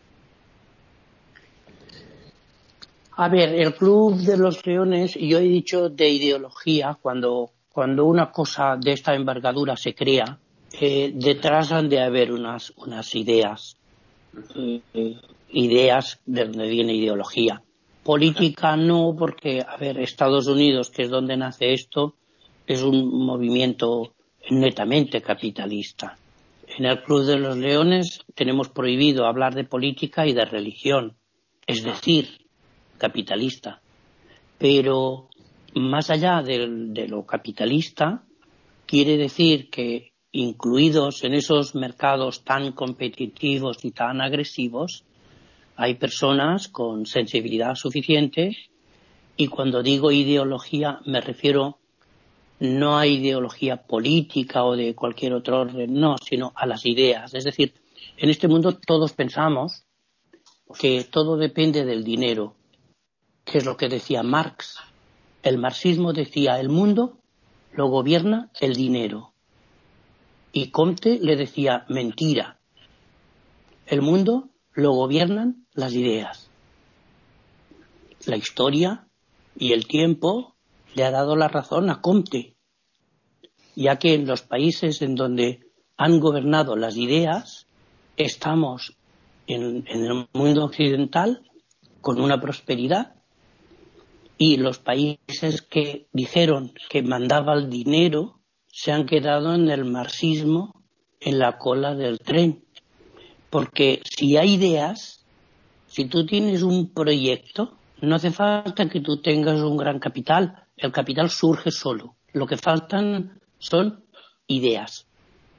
A ver, el Club de los Leones, yo he dicho de ideología, cuando, cuando una cosa de esta envergadura se crea, eh, detrás han de haber unas, unas ideas, eh, ideas de donde viene ideología. Política no, porque, a ver, Estados Unidos, que es donde nace esto, es un movimiento netamente capitalista. En el Club de los Leones tenemos prohibido hablar de política y de religión, es decir, capitalista. Pero más allá de, de lo capitalista, quiere decir que incluidos en esos mercados tan competitivos y tan agresivos, hay personas con sensibilidad suficiente, y cuando digo ideología me refiero no a ideología política o de cualquier otro orden, no, sino a las ideas. Es decir, en este mundo todos pensamos que todo depende del dinero, que es lo que decía Marx. El marxismo decía el mundo lo gobierna el dinero, y Comte le decía mentira, el mundo lo gobiernan las ideas. La historia y el tiempo le ha dado la razón a Comte, ya que en los países en donde han gobernado las ideas estamos en, en el mundo occidental con una prosperidad, y los países que dijeron que mandaba el dinero se han quedado en el marxismo, en la cola del tren. Porque si hay ideas, si tú tienes un proyecto, no hace falta que tú tengas un gran capital. El capital surge solo. Lo que faltan son ideas.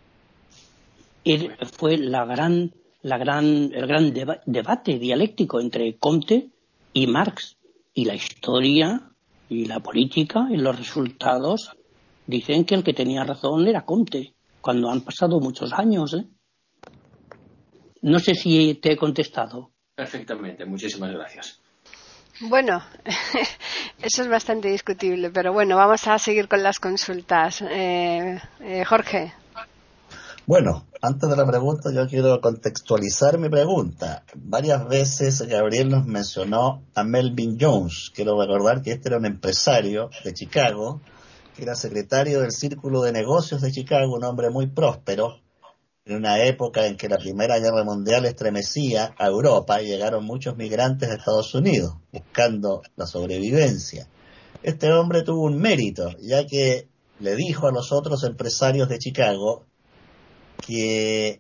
Y fue la gran, la gran, el gran deba- debate dialéctico entre Comte y Marx. Y la historia y la política y los resultados dicen que el que tenía razón era Comte, cuando han pasado muchos años, ¿eh? No sé si te he contestado. Perfectamente, muchísimas gracias. Bueno, eso es bastante discutible, pero bueno, vamos a seguir con las consultas. Eh, eh, Jorge. Bueno, antes de la pregunta yo quiero contextualizar mi pregunta. Varias veces Gabriel nos mencionó a Melvin Jones. Quiero recordar que este era un empresario de Chicago, que era secretario del Círculo de Negocios de Chicago, un hombre muy próspero, en una época en que la Primera Guerra Mundial estremecía a Europa y llegaron muchos migrantes de Estados Unidos buscando la sobrevivencia. Este hombre tuvo un mérito, ya que le dijo a los otros empresarios de Chicago que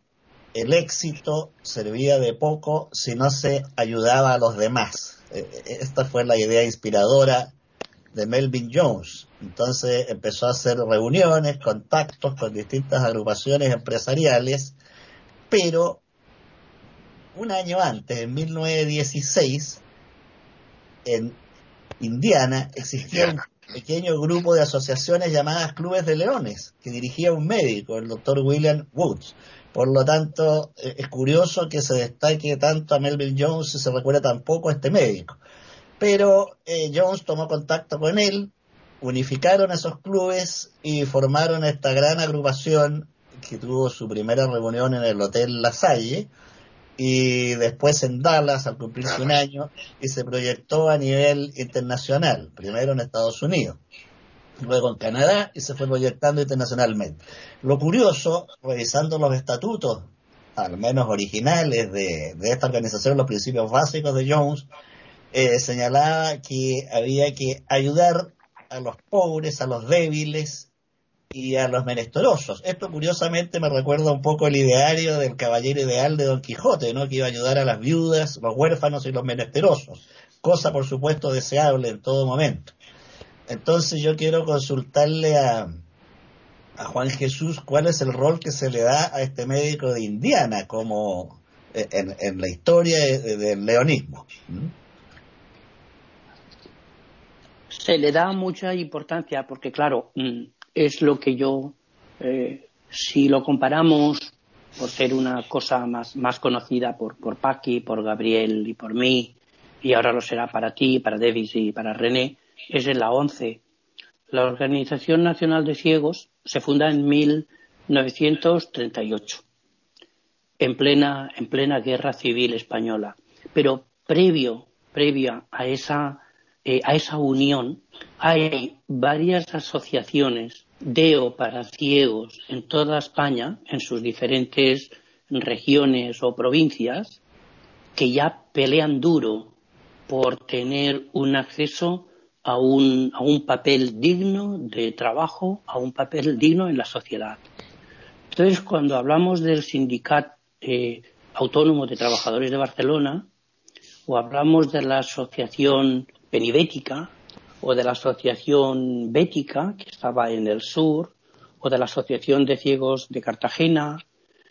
el éxito servía de poco si no se ayudaba a los demás. Esta fue la idea inspiradora de Melvin Jones. Entonces empezó a hacer reuniones, contactos con distintas agrupaciones empresariales, pero un año antes, en mil novecientos dieciséis, en Indiana existía un pequeño grupo de asociaciones llamadas Clubes de Leones, que dirigía un médico, el doctor William Woods. Por lo tanto, es curioso que se destaque tanto a Melvin Jones y se recuerde tan poco a este médico. Pero eh, Jones tomó contacto con él, unificaron esos clubes y formaron esta gran agrupación que tuvo su primera reunión en el Hotel La Salle y después en Dallas al cumplirse un año, y se proyectó a nivel internacional, primero en Estados Unidos, luego en Canadá, y se fue proyectando internacionalmente. Lo curioso, revisando los estatutos, al menos originales de, de esta organización, los principios básicos de Jones, eh, señalaba que había que ayudar a los pobres, a los débiles y a los menesterosos. Esto curiosamente me recuerda un poco el ideario del caballero ideal de Don Quijote, ¿no? Que iba a ayudar a las viudas, los huérfanos y los menesterosos, cosa por supuesto deseable en todo momento. Entonces yo quiero consultarle a, a Juan Jesús cuál es el rol que se le da a este médico de Indiana como en, en la historia de, del leonismo. ¿Mm? Se le da mucha importancia porque, claro, es lo que yo, eh, si lo comparamos, por ser una cosa más, más conocida por, por Paqui, por Gabriel y por mí, y ahora lo será para ti, para Davis y para René, es en la ONCE. La Organización Nacional de Ciegos se funda en mil novecientos treinta y ocho, en plena, en plena Guerra Civil Española. Pero previo, previa a esa, eh, a esa unión, hay varias asociaciones de o para ciegos en toda España, en sus diferentes regiones o provincias, que ya pelean duro por tener un acceso a un, a un papel digno de trabajo, a un papel digno en la sociedad. Entonces, cuando hablamos del Sindicato eh, Autónomo de Trabajadores de Barcelona, o hablamos de la Asociación Penibética, o de la Asociación Bética, que estaba en el sur, o de la Asociación de Ciegos de Cartagena,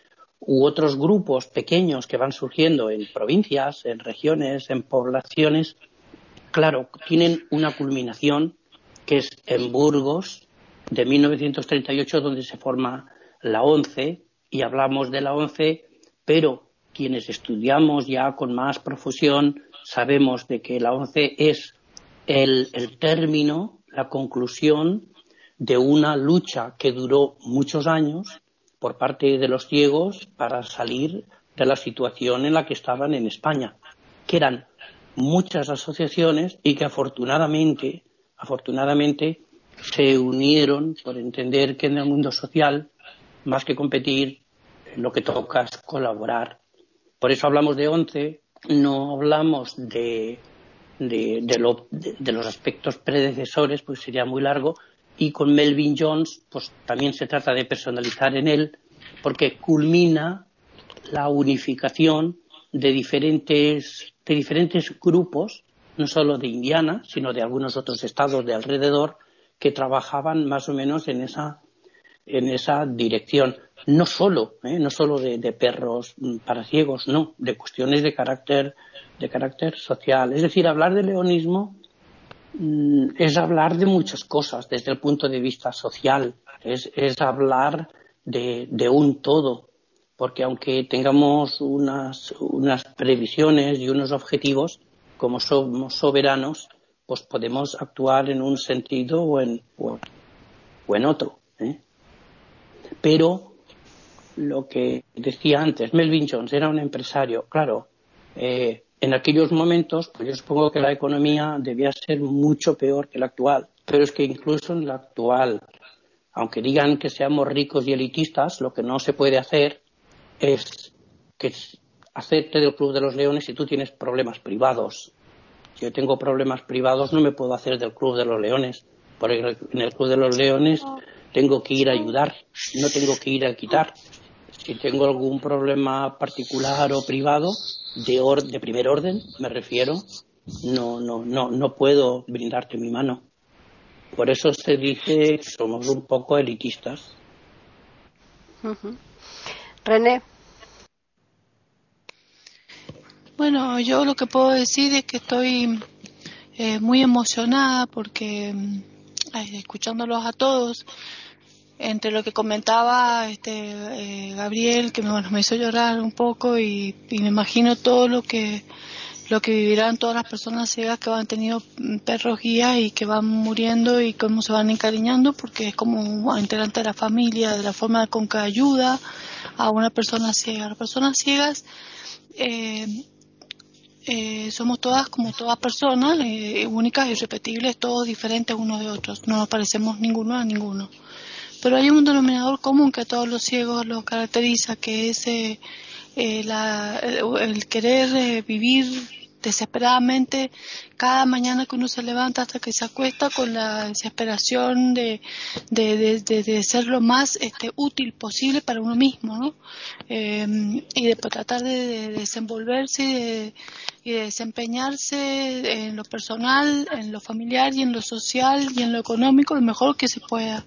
u otros grupos pequeños que van surgiendo en provincias, en regiones, en poblaciones, claro, tienen una culminación que es en Burgos, de mil novecientos treinta y ocho, donde se forma la ONCE, y hablamos de la ONCE, pero quienes estudiamos ya con más profusión sabemos de que la ONCE es El, el término, la conclusión de una lucha que duró muchos años por parte de los ciegos para salir de la situación en la que estaban en España, que eran muchas asociaciones y que afortunadamente, afortunadamente se unieron por entender que en el mundo social, más que competir, lo que toca es colaborar. Por eso hablamos de ONCE, no hablamos de De, de, lo, de, de los aspectos predecesores, pues sería muy largo, y con Melvin Jones pues también se trata de personalizar en él, porque culmina la unificación de diferentes, de diferentes grupos, no solo de Indiana, sino de algunos otros estados de alrededor, que trabajaban más o menos en esa, en esa dirección. No solo, ¿eh? no solo de, de perros para ciegos, no, de cuestiones de carácter de carácter social. Es decir, hablar de leonismo mmm, es hablar de muchas cosas desde el punto de vista social, es, es hablar de, de un todo, porque aunque tengamos unas, unas previsiones y unos objetivos, como somos soberanos, pues podemos actuar en un sentido o en, o, o en otro, ¿eh? Pero lo que decía antes, Melvin Jones era un empresario, claro, eh, en aquellos momentos, pues yo supongo que la economía debía ser mucho peor que la actual, pero es que incluso en la actual, aunque digan que seamos ricos y elitistas, lo que no se puede hacer es que hacerte del Club de los Leones si tú tienes problemas privados. Si yo tengo problemas privados no me puedo hacer del Club de los Leones, porque en el Club de los Leones tengo que ir a ayudar, no tengo que ir a quitar. Si tengo algún problema particular o privado, de, or, de primer orden, me refiero, no, no, no, no puedo brindarte mi mano. Por eso se dice que somos un poco elitistas. Uh-huh. René. Bueno, yo lo que puedo decir es que estoy eh, muy emocionada porque, ay, escuchándolos a todos, entre lo que comentaba este eh, Gabriel, que me, bueno, me hizo llorar un poco, y, y me imagino todo lo que lo que vivirán todas las personas ciegas que han tenido perros guías y que van muriendo y cómo se van encariñando, porque es como un integrante de la familia, de la forma con que ayuda a una persona ciega. Las personas ciegas eh, eh, somos todas como todas personas, eh, únicas, irrepetibles, todos diferentes unos de otros, no nos parecemos ninguno a ninguno. Pero hay un denominador común que a todos los ciegos los caracteriza, que es eh, eh, la, el, el querer eh, vivir desesperadamente cada mañana que uno se levanta hasta que se acuesta, con la desesperación de, de, de, de, de ser lo más este, útil posible para uno mismo, ¿no? Eh, y después tratar de, de desenvolverse y de, y de desempeñarse en lo personal, en lo familiar y en lo social y en lo económico lo mejor que se pueda.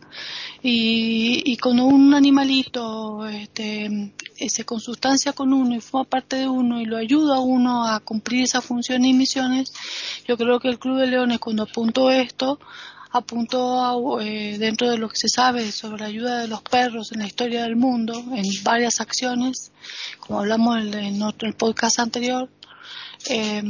Y, y cuando un animalito este, se consustancia con uno y forma parte de uno y lo ayuda a uno a cumplir esas funciones y misiones, yo creo que el Club de Leones, cuando apuntó esto, apuntó a, eh, dentro de lo que se sabe sobre la ayuda de los perros en la historia del mundo, en varias acciones, como hablamos en, en otro, el podcast anterior. Eh,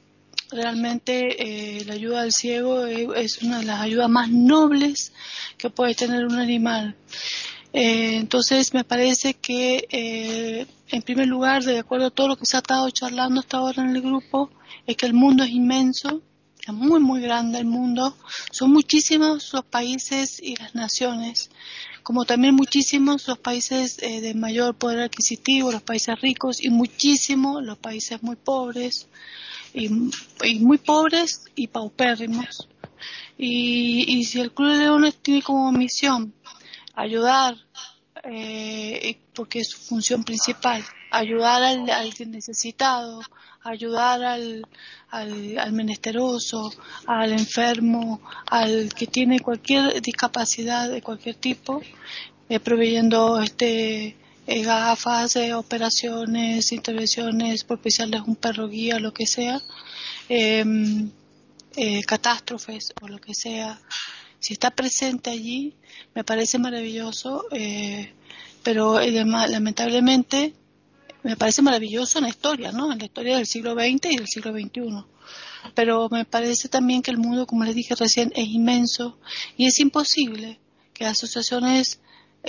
realmente eh, la ayuda al ciego es, es una de las ayudas más nobles que puede tener un animal. Eh, entonces me parece que eh, en primer lugar, de acuerdo a todo lo que se ha estado charlando hasta ahora en el grupo, es que el mundo es inmenso, es muy muy grande el mundo, son muchísimos los países y las naciones, como también muchísimos los países eh, de mayor poder adquisitivo, los países ricos, y muchísimos los países muy pobres, y, y muy pobres y paupérrimos. Y, y si el Club de Leones tiene como misión ayudar, eh, porque es su función principal, ayudar al, al necesitado, ayudar al, al, al menesteroso, al enfermo, al que tiene cualquier discapacidad de cualquier tipo, eh, proveyendo este eh, gafas, eh, operaciones, intervenciones, propiciarles un perro guía, lo que sea, eh, eh, catástrofes o lo que sea. Si está presente allí, me parece maravilloso, eh, pero eh, lamentablemente me parece maravilloso en la historia, ¿no? En la historia del siglo veinte y del siglo veintiuno. Pero me parece también que el mundo, como les dije recién, es inmenso y es imposible que asociaciones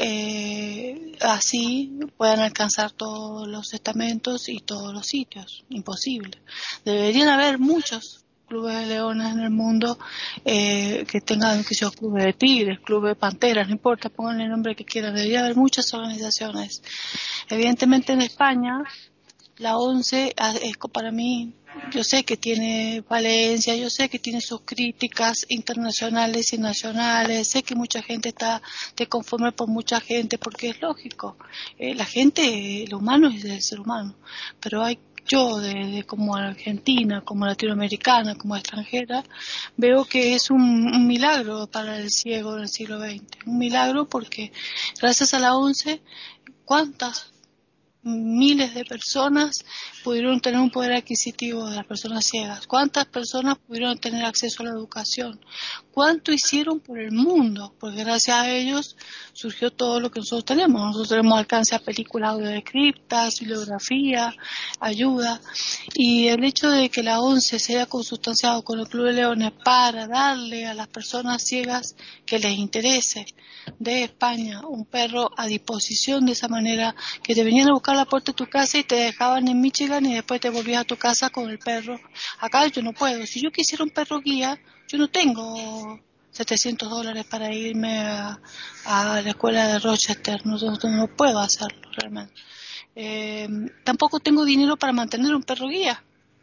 eh, así puedan alcanzar todos los estamentos y todos los sitios. Imposible. Deberían haber muchos clubes de leones en el mundo eh, que tengan, que sea, clubes de tigres, clubes de panteras, no importa, pongan el nombre que quieran. Debería haber muchas organizaciones. Evidentemente en España la ONCE es para mí, yo sé que tiene valencia, yo sé que tiene sus críticas internacionales y nacionales, sé que mucha gente está desconforme por mucha gente, porque es lógico, eh, la gente, el humano es el ser humano, pero hay yo, de, de como argentina, como latinoamericana, como extranjera, veo que es un, un milagro para el ciego del siglo veinte, un milagro porque gracias a la ONCE, ¿cuántas miles de personas pudieron tener un poder adquisitivo de las personas ciegas? ¿Cuántas personas pudieron tener acceso a la educación? ¿Cuánto hicieron por el mundo? Porque gracias a ellos surgió todo lo que nosotros tenemos. Nosotros tenemos alcance a películas audiodescriptas, bibliografía, ayuda. Y el hecho de que la ONCE se haya consustanciado con el Club de Leones para darle a las personas ciegas que les interese de España un perro a disposición de esa manera, que te venían a buscar a la puerta de tu casa y te dejaban en Michigan y después te volvías a tu casa con el perro. Acá yo no puedo. Si yo quisiera un perro guía, yo no tengo setecientos dólares para irme a, a la escuela de Rochester. No, no, no puedo hacerlo realmente. Eh, tampoco tengo dinero para mantener un perro guía,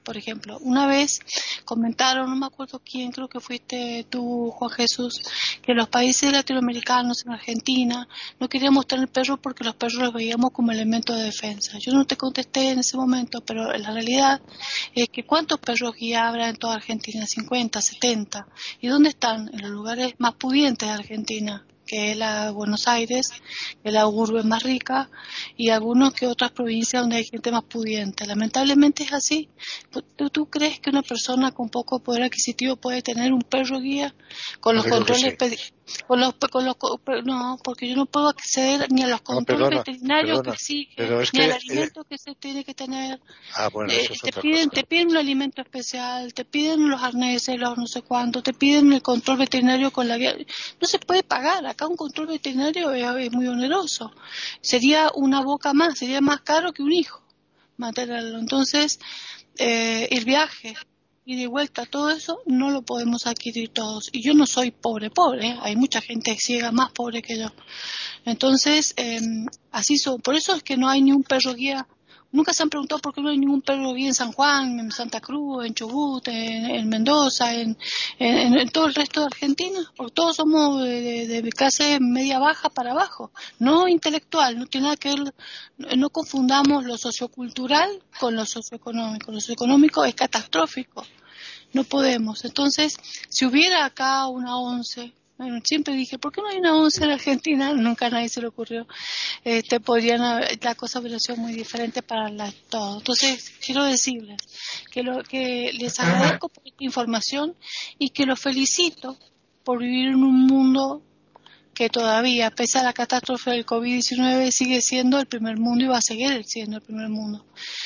por ejemplo. Una vez comentaron, no me acuerdo quién, creo que fuiste tú, Juan Jesús, que los países latinoamericanos, en Argentina, no queríamos tener perros porque los perros los veíamos como elemento de defensa. Yo no te contesté en ese momento, pero la realidad es que ¿cuántos perros guía habrá en toda Argentina? cincuenta, setenta. ¿Y dónde están? En los lugares más pudientes de Argentina, que es la Buenos Aires, que es la urbe más rica, y algunos que otras provincias donde hay gente más pudiente. Lamentablemente es así. ¿Tú, tú crees que una persona con poco poder adquisitivo puede tener un perro guía con los Creo que controles sí. pedi- con los, con los no, porque yo no puedo acceder ni a los No, controles perdona, veterinarios que perdona, exigen, pero es ni al que... eh, alimento que se tiene que tener. ah, bueno, Eh, eso es te otra piden, cosa. te piden un alimento especial, te piden los arneses, los no sé cuánto, te piden el control veterinario con la guía. No se puede pagar. Acá un control veterinario es, es muy oneroso. Sería una boca más, sería más caro que un hijo mantenerlo. Entonces, eh, el viaje y de vuelta, todo eso no lo podemos adquirir todos. Y yo no soy pobre, pobre, ¿eh? Hay mucha gente ciega más pobre que yo. Entonces, eh, así son. Por eso es que no hay ni un perro guía. Nunca se han preguntado por qué no hay ningún perro guía en San Juan, en Santa Cruz, en Chubut, en, en Mendoza, en, en, en todo el resto de Argentina. Porque todos somos de, de, de clase media baja para abajo. No intelectual, no tiene nada que ver. No, no confundamos lo sociocultural con lo socioeconómico. Lo socioeconómico es catastrófico. No podemos. Entonces, si hubiera acá una once, bueno, siempre dije, ¿por qué no hay una once en Argentina? Nunca a nadie se le ocurrió. Este, podrían haber, la cosa hubiera sido muy diferente para la, todo. Entonces, quiero decirles que, lo, que les agradezco por esta información y que los felicito por vivir en un mundo que todavía, pese a la catástrofe del covid diecinueve, sigue siendo el primer mundo y va a seguir siendo el primer mundo.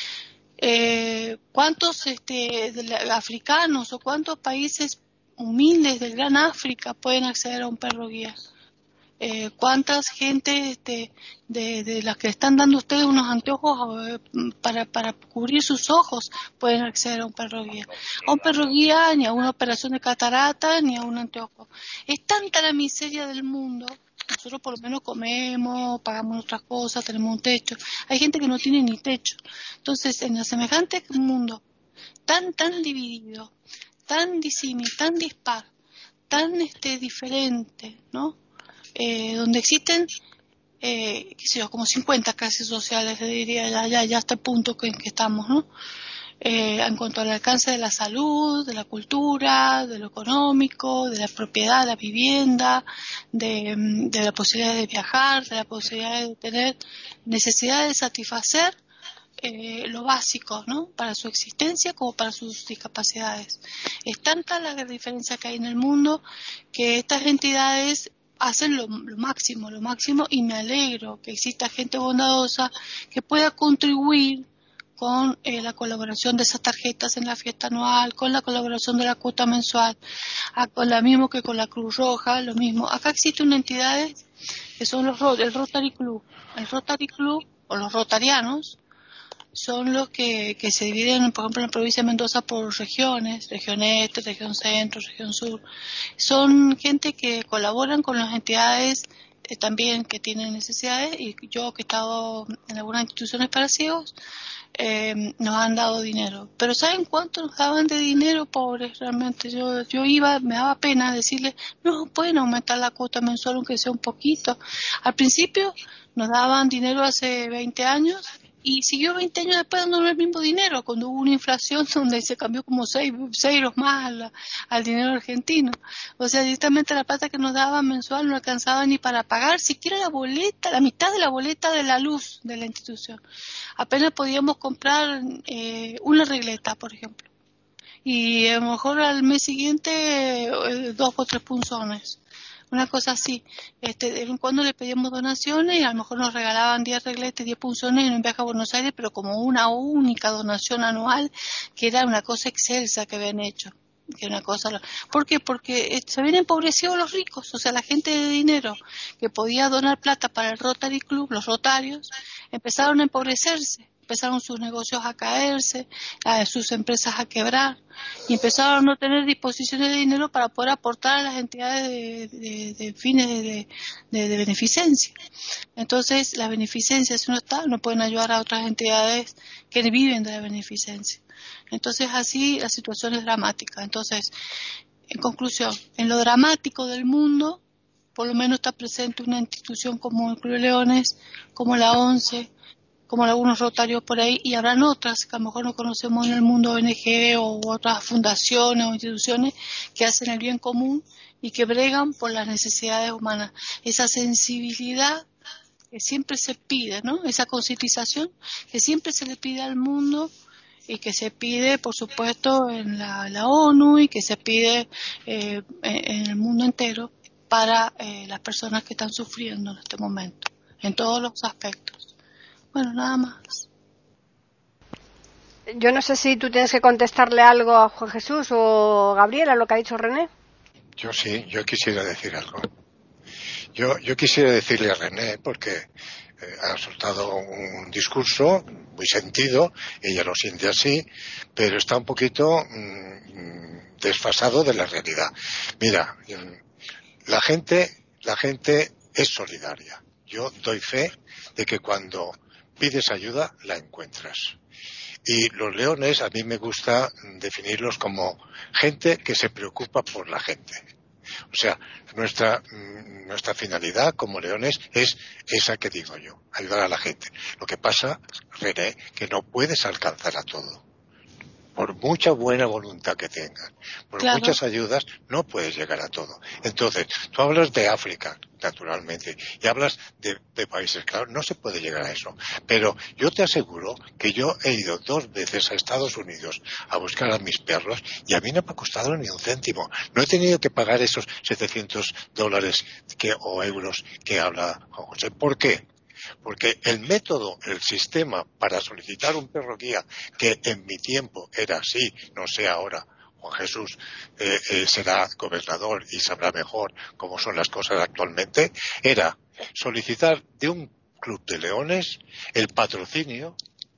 Eh, ¿Cuántos este, de la, africanos o cuántos países humildes del Gran África pueden acceder a un perro guía? Eh, ¿Cuántas gente este, de, de las que están dando ustedes unos anteojos eh, para, para cubrir sus ojos pueden acceder a un perro guía? A un perro guía, ni a una operación de catarata, ni a un anteojo. Es tanta la miseria del mundo. Nosotros por lo menos comemos, pagamos nuestras cosas, tenemos un techo. Hay gente que no tiene ni techo. Entonces, en el semejante mundo tan, tan dividido, tan disímil, tan dispar, tan este, diferente, ¿no? Eh, donde existen, eh, qué sé yo, como cincuenta clases sociales, le diría, ya, ya, ya hasta el punto que, en que estamos, ¿no? Eh, en cuanto al alcance de la salud, de la cultura, de lo económico, de la propiedad, la vivienda, de, de la posibilidad de viajar, de la posibilidad de tener necesidad de satisfacer eh, lo básico, ¿no? Para su existencia como para sus discapacidades. Es tanta la diferencia que hay en el mundo que estas entidades hacen lo, lo máximo, lo máximo, y me alegro que exista gente bondadosa que pueda contribuir con eh, la colaboración de esas tarjetas en la fiesta anual, con la colaboración de la cuota mensual, a, con la mismo que con la Cruz Roja, lo mismo. Acá existen unas entidades que son los el Rotary Club. El Rotary Club, o los rotarianos, son los que, que se dividen, por ejemplo, en la provincia de Mendoza por regiones, región este, región centro, región sur. Son gente que colaboran con las entidades eh, también que tienen necesidades, y yo que he estado en algunas instituciones para ciegos, eh, nos han dado dinero. Pero ¿saben cuánto nos daban de dinero, pobres? Realmente yo yo iba, me daba pena decirles, no, pueden aumentar la cuota mensual aunque sea un poquito. Al principio nos daban dinero hace veinte años, y siguió veinte años después dándonos el mismo dinero, cuando hubo una inflación donde se cambió como seis euros más al, al dinero argentino. O sea, directamente la plata que nos daban mensual no alcanzaba ni para pagar siquiera la boleta, la mitad de la boleta de la luz de la institución. Apenas podíamos comprar eh, una regleta, por ejemplo. Y a lo mejor al mes siguiente eh, dos o tres punzones. Una cosa así. Este, de vez en cuando le pedíamos donaciones y a lo mejor nos regalaban diez regletes, diez punzones en un viaje a Buenos Aires, pero como una única donación anual, que era una cosa excelsa que habían hecho. Que una cosa. ¿Por qué? Porque se habían empobrecido los ricos, o sea, la gente de dinero que podía donar plata para el Rotary Club, los rotarios, empezaron a empobrecerse. Empezaron sus negocios a caerse, a sus empresas a quebrar, y empezaron a no tener disposiciones de dinero para poder aportar a las entidades de, de, de fines de, de, de beneficencia. Entonces, la beneficencia, si no está, no pueden ayudar a otras entidades que viven de la beneficencia. Entonces así la situación es dramática. Entonces, en conclusión, en lo dramático del mundo, por lo menos está presente una institución como el Club de Leones, como la ONCE, como algunos rotarios por ahí, y habrán otras que a lo mejor no conocemos en el mundo O N G o otras fundaciones o instituciones que hacen el bien común y que bregan por las necesidades humanas. Esa sensibilidad que siempre se pide, ¿no? Esa concientización que siempre se le pide al mundo y que se pide, por supuesto, en la, la ONU y que se pide eh, en el mundo entero para eh, las personas que están sufriendo en este momento, en todos los aspectos. Bueno, nada más. Yo no sé si tú tienes que contestarle algo a Juan Jesús o Gabriel a lo que ha dicho René. Yo sí, yo quisiera decir algo. Yo, yo quisiera decirle a René, porque eh, ha soltado un discurso muy sentido, ella lo siente así, pero está un poquito mmm, desfasado de la realidad. Mira, la gente, la gente es solidaria. Yo doy fe de que cuando pides ayuda, la encuentras. Y los leones, a mí me gusta definirlos como gente que se preocupa por la gente. O sea, nuestra, nuestra finalidad como leones es esa que digo yo, ayudar a la gente. Lo que pasa, René, que no puedes alcanzar a todo. Por mucha buena voluntad que tengas, por claro. muchas ayudas, no puedes llegar a todo. Entonces, tú hablas de África, naturalmente, y hablas de, de países, claro, no se puede llegar a eso. Pero yo te aseguro que yo he ido dos veces a Estados Unidos a buscar a mis perros y a mí no me ha costado ni un céntimo. No he tenido que pagar esos setecientos dólares que, o euros que habla Juan José. ¿Por qué? Porque el método, el sistema para solicitar un perro guía, que en mi tiempo era así, no sé ahora, Juan Jesús eh, eh, será gobernador y sabrá mejor cómo son las cosas actualmente, era solicitar de un club de leones el patrocinio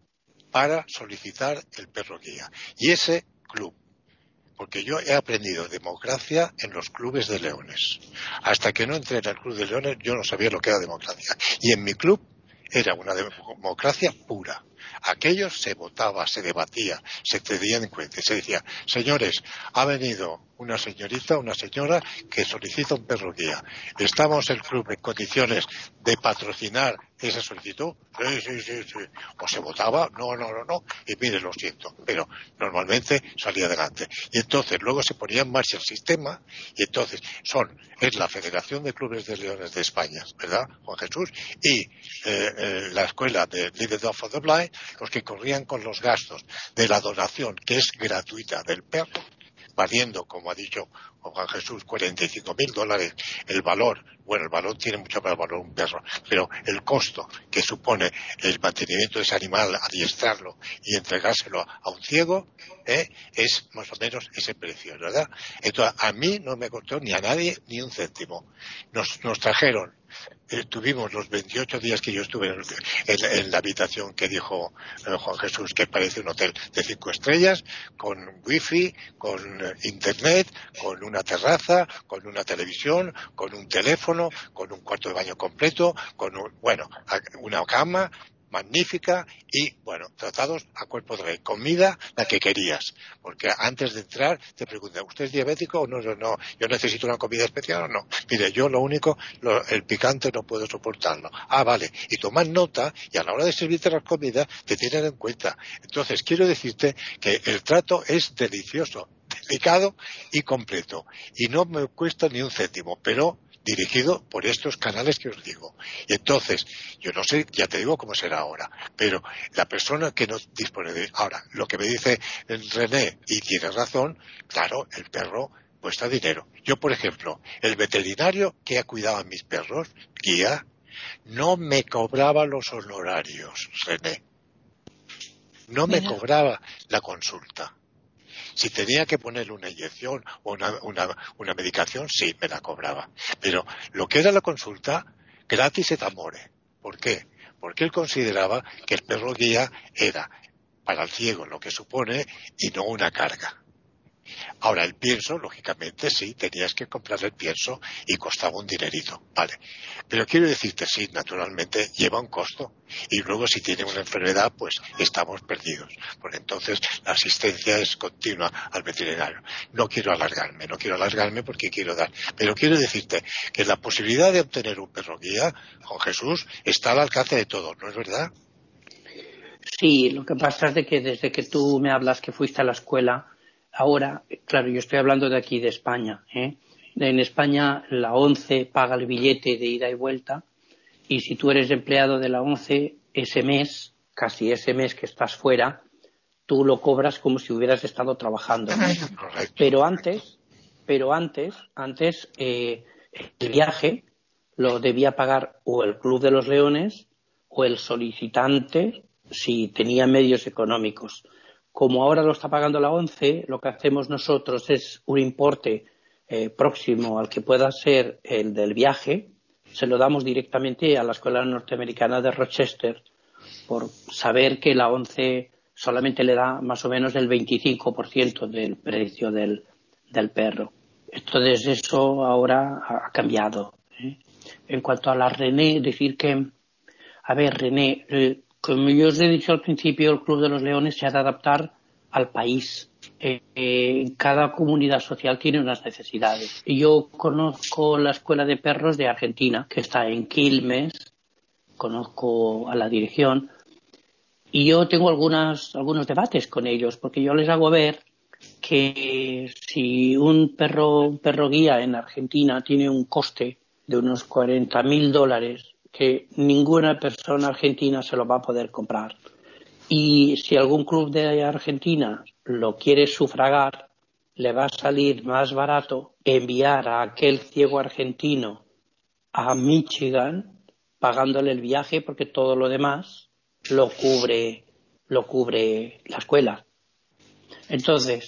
para solicitar el perro guía. Y ese club, porque yo he aprendido democracia en los clubes de leones. Hasta que no entré en el club de leones yo no sabía lo que era democracia. Y en mi club era una democracia pura. Aquello se votaba, se debatía, se tenía en cuenta. Se decía, señores, ha venido una señorita, una señora que solicita un perro guía. ¿Estamos el club en condiciones de patrocinar esa solicitud? Sí, sí, sí, sí. O se votaba, no, no, no, no. Y mire, lo siento. Pero normalmente salía adelante. Y entonces luego se ponía en marcha el sistema y entonces son, es la Federación de Clubes de Leones de España, ¿verdad, Juan Jesús? Y eh, eh, la escuela de Lead Dog for the Blind, los que corrían con los gastos de la donación, que es gratuita, del perro, valiendo, como ha dicho Juan Jesús, cuarenta y cinco mil dólares el valor. Bueno, el valor tiene mucho más valor un perro, pero el costo que supone el mantenimiento de ese animal, adiestrarlo y entregárselo a un ciego, ¿eh? es más o menos ese precio, ¿verdad? Entonces, a mí no me costó ni a nadie ni un céntimo. Nos, nos trajeron, eh, tuvimos los veintiocho días que yo estuve en, en, en la habitación que dijo eh, Juan Jesús, que parece un hotel de cinco estrellas, con wifi, con eh, internet, con una terraza, con una televisión, con un teléfono, con un cuarto de baño completo, con un, bueno, una cama magnífica y, bueno, tratados a cuerpo de rey. Comida, la que querías. Porque antes de entrar te preguntan, ¿usted es diabético o no? No, no, yo necesito una comida especial o no. Mire, yo lo único, lo, el picante no puedo soportarlo. Ah, vale. Y toman nota y a la hora de servirte las comidas te tienen en cuenta. Entonces, quiero decirte que el trato es delicioso, delicado y completo. Y no me cuesta ni un céntimo, pero dirigido por estos canales que os digo. Y entonces, yo no sé, ya te digo cómo será ahora, pero la persona que no dispone de... Ahora, lo que me dice René, y tiene razón, claro, el perro cuesta dinero. Yo, por ejemplo, el veterinario que ha cuidado a mis perros, guía, no me cobraba los honorarios, René. No me cobraba la consulta. Si tenía que ponerle una inyección o una, una, una medicación, sí, me la cobraba. Pero lo que era la consulta, gratis et amore. ¿Por qué? Porque él consideraba que el perro guía era para el ciego lo que supone y no una carga. Ahora, el pienso, lógicamente, sí, tenías que comprar el pienso y costaba un dinerito, ¿vale? Pero quiero decirte, sí, naturalmente lleva un costo. Y luego, si tiene una enfermedad, pues estamos perdidos. Pues entonces, la asistencia es continua al veterinario. No quiero alargarme, no quiero alargarme porque quiero dar. Pero quiero decirte que la posibilidad de obtener un perro guía, Juan Jesús, está al alcance de todos, ¿no es verdad? Sí, lo que pasa es de que desde que tú me hablas que fuiste a la escuela, ahora, claro, yo estoy hablando de aquí, de España, ¿eh? En España la ONCE paga el billete de ida y vuelta y si tú eres empleado de la ONCE, ese mes, casi ese mes que estás fuera, tú lo cobras como si hubieras estado trabajando. Pero antes, pero antes, antes eh, el viaje lo debía pagar o el Club de los Leones o el solicitante si tenía medios económicos. Como ahora lo está pagando la ONCE, lo que hacemos nosotros es un importe eh, próximo al que pueda ser el del viaje, se lo damos directamente a la Escuela Norteamericana de Rochester por saber que la ONCE solamente le da más o menos el veinticinco por ciento del precio del, del perro. Entonces eso ahora ha cambiado, ¿eh? En cuanto a la René, decir que, a ver, René, eh, como yo os he dicho al principio, el Club de los Leones se ha de adaptar al país. Eh, eh, cada comunidad social tiene unas necesidades. Yo conozco la escuela de perros de Argentina, que está en Quilmes, conozco a la dirección, y yo tengo algunas, algunos debates con ellos, porque yo les hago ver que si un perro, un perro guía en Argentina tiene un coste de unos cuarenta mil dólares, que ninguna persona argentina se lo va a poder comprar. Y si algún club de Argentina lo quiere sufragar, le va a salir más barato enviar a aquel ciego argentino a Michigan pagándole el viaje porque todo lo demás lo cubre, lo cubre la escuela. Entonces,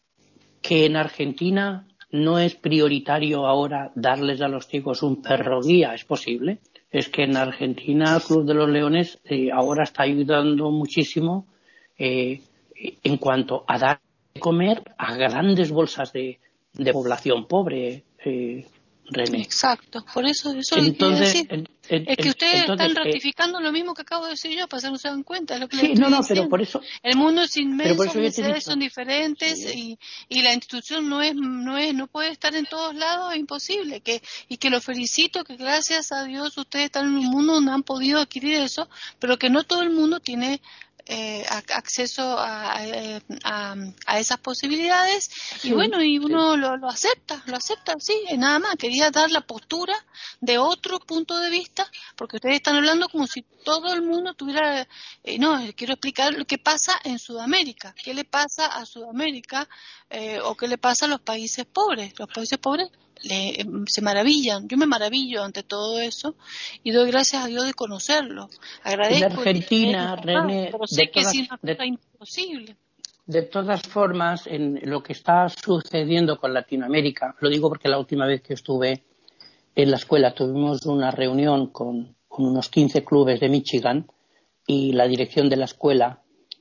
que en Argentina no es prioritario ahora darles a los ciegos un perro guía, ¿es posible? Es que en Argentina el Club de los Leones eh, ahora está ayudando muchísimo eh, en cuanto a dar de comer a grandes bolsas de, de población pobre, eh, René. Exacto, por eso eso es lo que quiero decir. En, en, es que ustedes entonces, están ratificando eh, lo mismo que acabo de decir yo, para que no se dan cuenta, es lo que sí, les estoy no, no, diciendo. Pero por eso, el mundo es inmenso, las necesidades dicho, son diferentes sí. y, y la institución no es, no es, no puede estar en todos lados, es imposible. Que, y que los felicito, que gracias a Dios ustedes están en un mundo donde han podido adquirir eso, pero que no todo el mundo tiene Eh, acceso a, a, a esas posibilidades y sí, bueno, y uno sí. lo, lo acepta, lo acepta, sí, nada más. Quería dar la postura de otro punto de vista, porque ustedes están hablando como si todo el mundo tuviera, eh, no, quiero explicar lo que pasa en Sudamérica, qué le pasa a Sudamérica eh, o qué le pasa a los países pobres. Los países pobres Le, se maravillan, yo me maravillo ante todo eso y doy gracias a Dios de conocerlo. Agradezco. En Argentina, el, René, pero sé de que todas, es una cosa de, imposible. De todas formas, en lo que está sucediendo con Latinoamérica, lo digo porque la última vez que estuve en la escuela tuvimos una reunión con, con unos quince clubes de Michigan y la dirección de la escuela,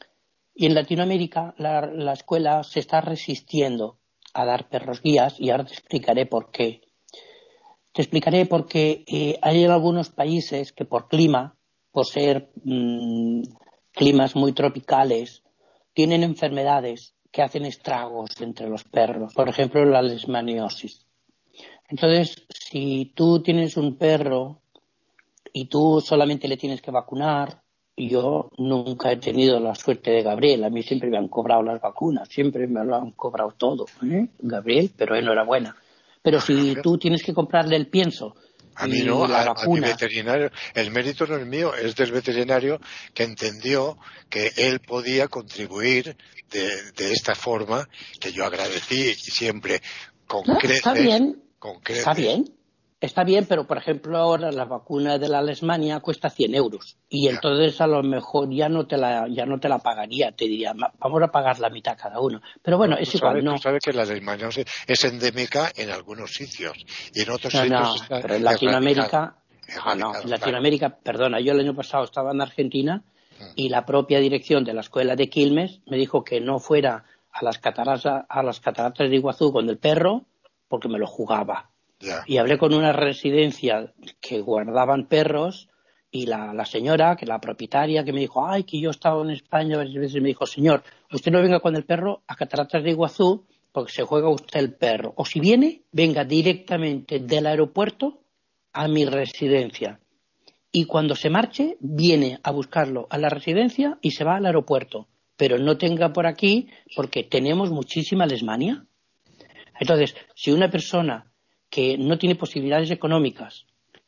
y en Latinoamérica la, la escuela se está resistiendo a dar perros guías y ahora te explicaré por qué. Te explicaré por qué eh, hay algunos países que por clima, por ser mmm, climas muy tropicales, tienen enfermedades que hacen estragos entre los perros. Por ejemplo, la leishmaniosis. Entonces, si tú tienes un perro y tú solamente le tienes que vacunar, yo nunca he tenido la suerte de Gabriel. A mí siempre me han cobrado las vacunas, siempre me lo han cobrado todo, ¿eh? Gabriel, pero enhorabuena. Pero si tú tienes que comprarle el pienso a mí no, a, a mi veterinario, el mérito no es mío, es del veterinario que entendió que él podía contribuir de, de esta forma, que yo agradecí siempre con no, creces. Está bien, con creces. está bien. Está bien, pero por ejemplo ahora la vacuna de la leishmania cuesta cien euros y ya. Entonces a lo mejor ya no te la ya no te la pagaría, te diría vamos a pagar la mitad cada uno. Pero bueno, no, es igual, sabes, no. Tú sabes que la leishmaniasis es endémica en algunos sitios y en otros no, sitios no, está pero en Latinoamérica, ah, no, en Latinoamérica, claro. Perdona, yo el año pasado estaba en Argentina y la propia dirección de la escuela de Quilmes me dijo que no fuera a las cataratas, a las cataratas de Iguazú con el perro porque me lo jugaba. Yeah. Y hablé con una residencia que guardaban perros y la, la señora, que la propietaria, que me dijo, ay, que yo he estado en España varias veces, me dijo, señor, usted no venga con el perro a cataratas de Iguazú porque se juega usted el perro. O si viene, venga directamente del aeropuerto a mi residencia. Y cuando se marche, viene a buscarlo a la residencia y se va al aeropuerto. Pero no tenga por aquí porque tenemos muchísima lesmania. Entonces, si una persona que no tiene posibilidades económicas,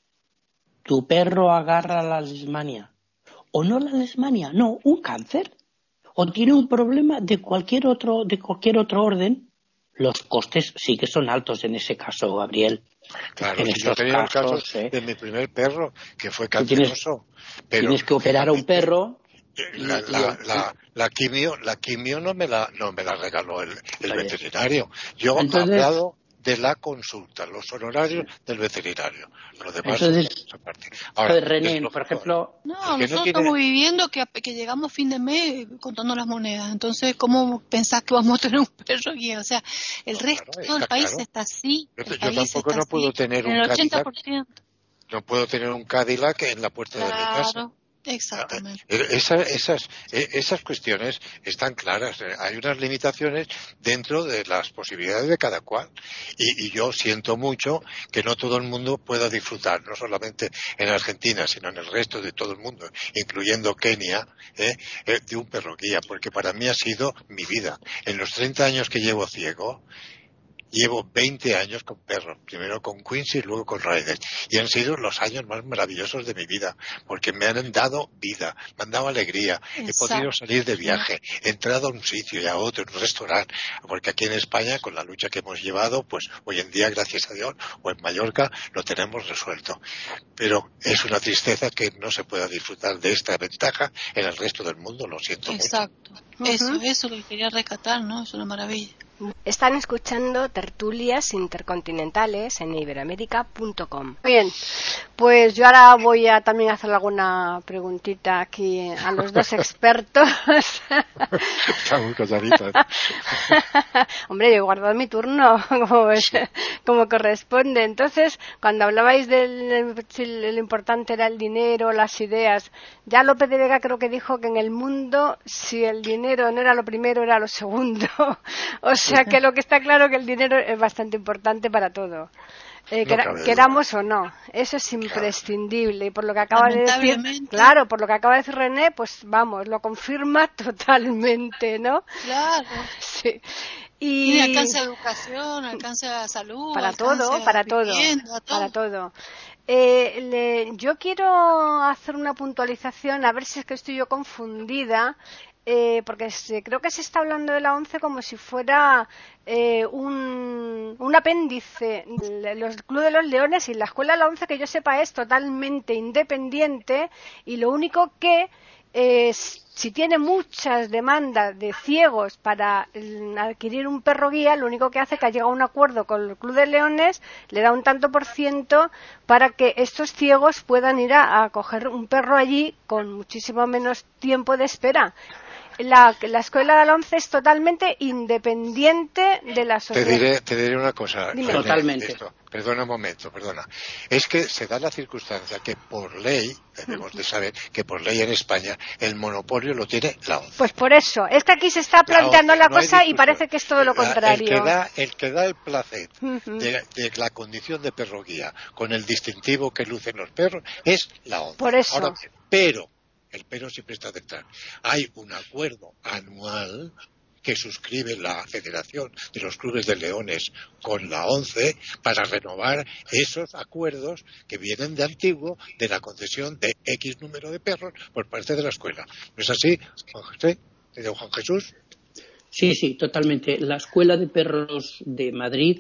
tu perro agarra la lesmania, o no la lesmania, no, un cáncer, o tiene un problema de cualquier otro, de cualquier otro orden, los costes sí que son altos en ese caso, Gabriel. Claro, en si yo tenía casos, el caso ¿eh? de mi primer perro, que fue canceroso. Tienes, pero tienes que operar a un perro. La, la, la, la quimio, la quimio no me la, no me la regaló el, el veterinario. Yo Entonces, he hablado de la consulta, los honorarios del veterinario. Lo demás Entonces, aparte. Ahora, René, por ejemplo, no, nosotros no tiene... estamos viviendo que, que llegamos fin de mes contando las monedas. Entonces, ¿cómo pensás que vamos a tener un perro aquí? O sea, el no, resto claro, del país claro. está así. Yo, yo tampoco no puedo tener un Cadillac. No puedo tener un Cadillac en la puerta claro. de mi casa. Exactamente. Esa, esas, esas cuestiones están claras. Hay unas limitaciones dentro de las posibilidades de cada cual. Y, y yo siento mucho que no todo el mundo pueda disfrutar, no solamente en Argentina, sino en el resto de todo el mundo, incluyendo Kenia, ¿eh? de un perro guía, porque para mí ha sido mi vida. En los treinta años que llevo ciego, llevo veinte años con perros, primero con Quincy y luego con Ryder, y han sido los años más maravillosos de mi vida, porque me han dado vida, me han dado alegría, Exacto. He podido salir de viaje, he entrado a un sitio y a otro, en un restaurante, porque aquí en España, con la lucha que hemos llevado, pues hoy en día, gracias a Dios, o en Mallorca, lo tenemos resuelto. Pero es una tristeza que no se pueda disfrutar de esta ventaja en el resto del mundo, lo siento Exacto. mucho. Exacto, eso, eso lo que quería rescatar, ¿no? Es una maravilla. Están escuchando tertulias intercontinentales en iberoamerica punto com. Bien, pues yo ahora voy a también hacer alguna preguntita aquí a los dos expertos. Está muy calladita. Hombre, yo he guardado mi turno como, como corresponde. Entonces, cuando hablabais de si lo importante era el dinero, las ideas, ya López de Vega creo que dijo que en el mundo si el dinero no era lo primero, era lo segundo. O sea que lo que está claro que el dinero es bastante importante para todo. Eh, no quer- queramos o no, eso es imprescindible. Y por lo que acaba de decir, claro, por lo que acaba de decir René, pues vamos, lo confirma totalmente, ¿no? Claro. Sí. Y, y alcance a educación, alcance a salud, para todo, para todo, vivienda, todo, para todo. Eh, le, yo quiero hacer una puntualización, a ver si es que estoy yo confundida. Eh, porque se, creo que se está hablando de la ONCE como si fuera eh, un, un apéndice. Los Club de los Leones y la Escuela de la ONCE, que yo sepa, es totalmente independiente y lo único que eh, si tiene muchas demandas de ciegos para adquirir un perro guía, lo único que hace es que ha llegado a un acuerdo con el Club de Leones, le da un tanto por ciento para que estos ciegos puedan ir a, a coger un perro allí con muchísimo menos tiempo de espera. La, la escuela de la ONCE es totalmente independiente de la sociedad. Te diré, te diré una cosa. René, totalmente. Esto. Perdona un momento, perdona. Es que se da la circunstancia que por ley, debemos de saber que por ley en España el monopolio lo tiene la ONCE. Pues por eso, es que aquí se está planteando la, ONCE, la cosa no y parece que es todo lo contrario. El que da el, que da el placer uh-huh. de, de la condición de perro guía con el distintivo que lucen los perros es la ONCE. Por eso. Ahora, pero el pero siempre está detrás. Hay un acuerdo anual que suscribe la Federación de los Clubes de Leones con la ONCE para renovar esos acuerdos que vienen de antiguo de la concesión de X número de perros por parte de la escuela. ¿No es así, Juan José? ¿De Juan Jesús? Sí, sí, totalmente. La Escuela de Perros de Madrid,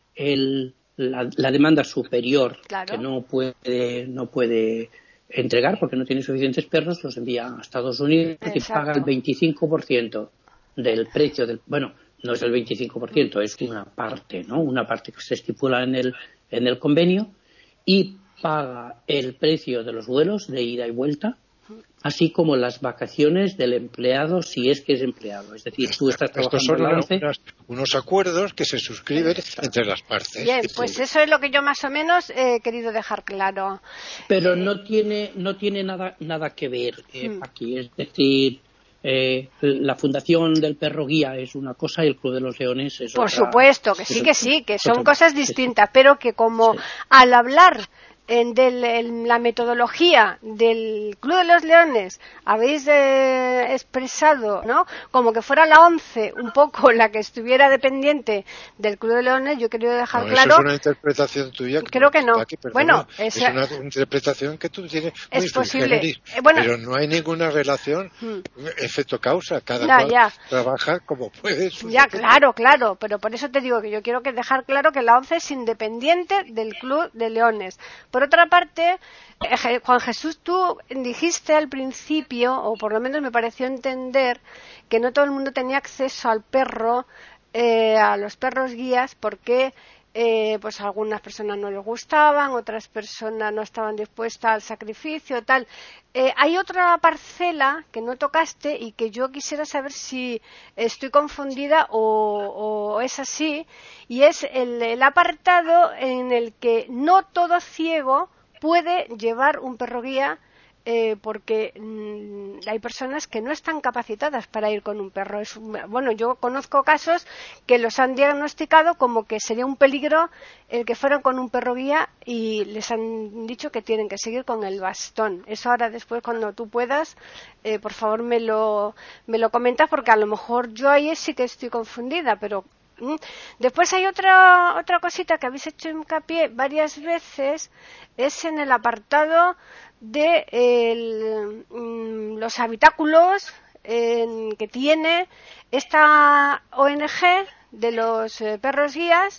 el, la, la demanda superior claro. que no puede, no puede entregar porque no tiene suficientes perros, los envía a Estados Unidos y paga el veinticinco por ciento del precio del, bueno, no es el veinticinco por ciento, es una parte, ¿no? Una parte que se estipula en el en el convenio y paga el precio de los vuelos de ida y vuelta así como las vacaciones del empleado si es que es empleado. Es decir, tú estás trabajando Estos son en la ONCE. unas, unos acuerdos que se suscriben entre las partes. Bien, pues eso es lo que yo más o menos he querido dejar claro. Pero no tiene no tiene nada nada que ver eh, Hmm. aquí. Es decir, eh, la Fundación del Perro Guía es una cosa y el Club de los Leones es Por otra. supuesto, que sí, es que otra- sí, que es son otra- cosas sí. distintas, pero que como Sí. al hablar en, del- en la metodología del Club de los Leones habéis eh, expresado, ¿no? Como que fuera la ONCE un poco la que estuviera dependiente del Club de Leones, yo he querido dejar No, claro. Eso es una interpretación tuya. Creo que no. Paqui, perdona, Bueno, es esa- una interpretación que tú tienes muy Es sui posible. generis, Eh, bueno. pero no hay ninguna relación Hmm. efecto-causa. Cada Ya, cual ya. trabaja como puede. Ya, claro, claro, pero por eso te digo que yo quiero que dejar claro que la ONCE es independiente del Club de Leones. Por otra parte, eh, Je- Juan Jesús, tú dijiste al principio, o por lo menos me pareció entender, que no todo el mundo tenía acceso al perro, eh, a los perros guías, porque eh, pues a algunas personas no les gustaban, otras personas no estaban dispuestas al sacrificio, tal. Eh, hay otra parcela que no tocaste y que yo quisiera saber si estoy confundida o, o es así, y es el, el apartado en el que no todo ciego puede llevar un perro guía, eh, porque mmm, hay personas que no están capacitadas para ir con un perro. Es un- bueno, yo conozco casos que los han diagnosticado como que sería un peligro el que fueran con un perro guía y les han dicho que tienen que seguir con el bastón. Eso ahora después cuando tú puedas, eh, por favor me lo, me lo comentas, porque a lo mejor yo ahí sí que estoy confundida, pero mm. Después hay otra otra cosita que habéis hecho hincapié varias veces, es en el apartado de el, mm, los habitáculos en, que tiene esta O N G de los eh, perros guías,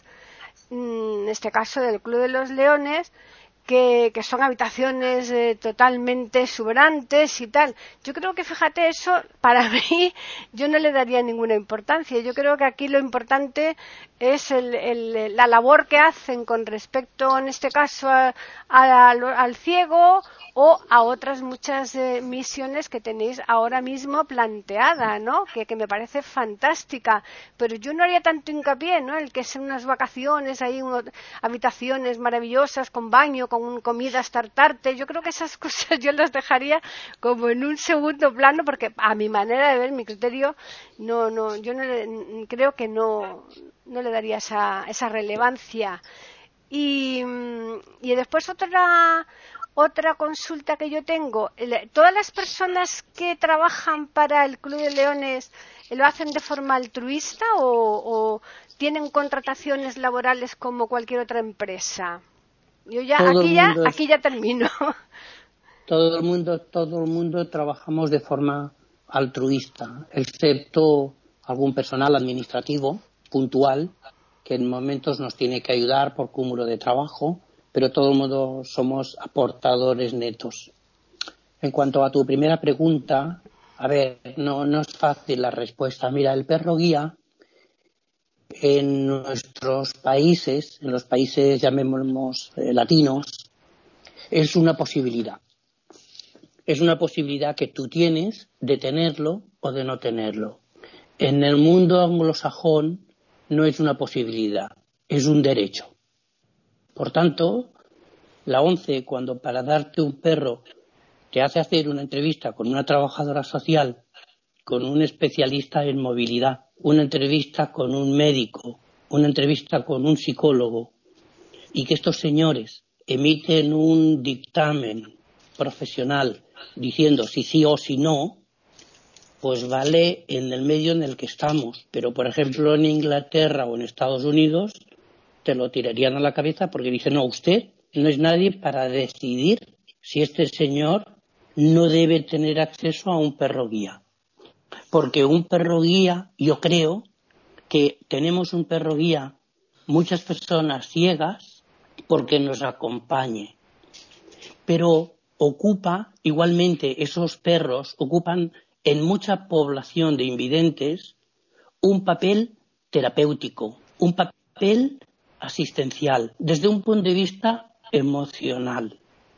mm, en este caso del Club de los Leones, que, que son habitaciones eh, totalmente exuberantes y tal. Yo creo que, fíjate, eso para mí yo no le daría ninguna importancia. Yo creo que aquí lo importante es el, el, la labor que hacen con respecto, en este caso, a, a, al ciego o a otras muchas eh, misiones que tenéis ahora mismo planteada, ¿no? Que, que me parece fantástica. Pero yo no haría tanto hincapié, ¿no? El que sean unas vacaciones, ahí uno, habitaciones maravillosas con baño, con comidas tartarte. Yo creo que esas cosas yo las dejaría como en un segundo plano, porque a mi manera de ver, mi criterio, no, no, yo no le, creo que no, no le daría esa, esa relevancia. Y, y después otra otra consulta que yo tengo, ¿todas las personas que trabajan para el Club de Leones lo hacen de forma altruista o, o tienen contrataciones laborales como cualquier otra empresa? Yo ya Todo aquí el ya mundo es- aquí ya termino. Todo el mundo, todo el mundo trabajamos de forma altruista, excepto algún personal administrativo puntual que en momentos nos tiene que ayudar por cúmulo de trabajo, pero todo el mundo somos aportadores netos. En cuanto a tu primera pregunta, a ver, no, no es fácil la respuesta. Mira, el perro guía en nuestros países, en los países llamémoslos eh, latinos, es una posibilidad. Es una posibilidad que tú tienes de tenerlo o de no tenerlo. En el mundo anglosajón no es una posibilidad, es un derecho. Por tanto, la ONCE, cuando para darte un perro te hace hacer una entrevista con una trabajadora social, con un especialista en movilidad, una entrevista con un médico, una entrevista con un psicólogo, y que estos señores emiten un dictamen profesional diciendo si sí o si no, pues vale en el medio en el que estamos. Pero, por ejemplo, en Inglaterra o en Estados Unidos te lo tirarían a la cabeza porque dicen, no, usted no es nadie para decidir si este señor no debe tener acceso a un perro guía. Porque un perro guía, yo creo que tenemos un perro guía, muchas personas ciegas, porque nos acompañe. Pero ocupa, igualmente, esos perros ocupan en mucha población de invidentes un papel terapéutico, un papel asistencial, desde un punto de vista emocional.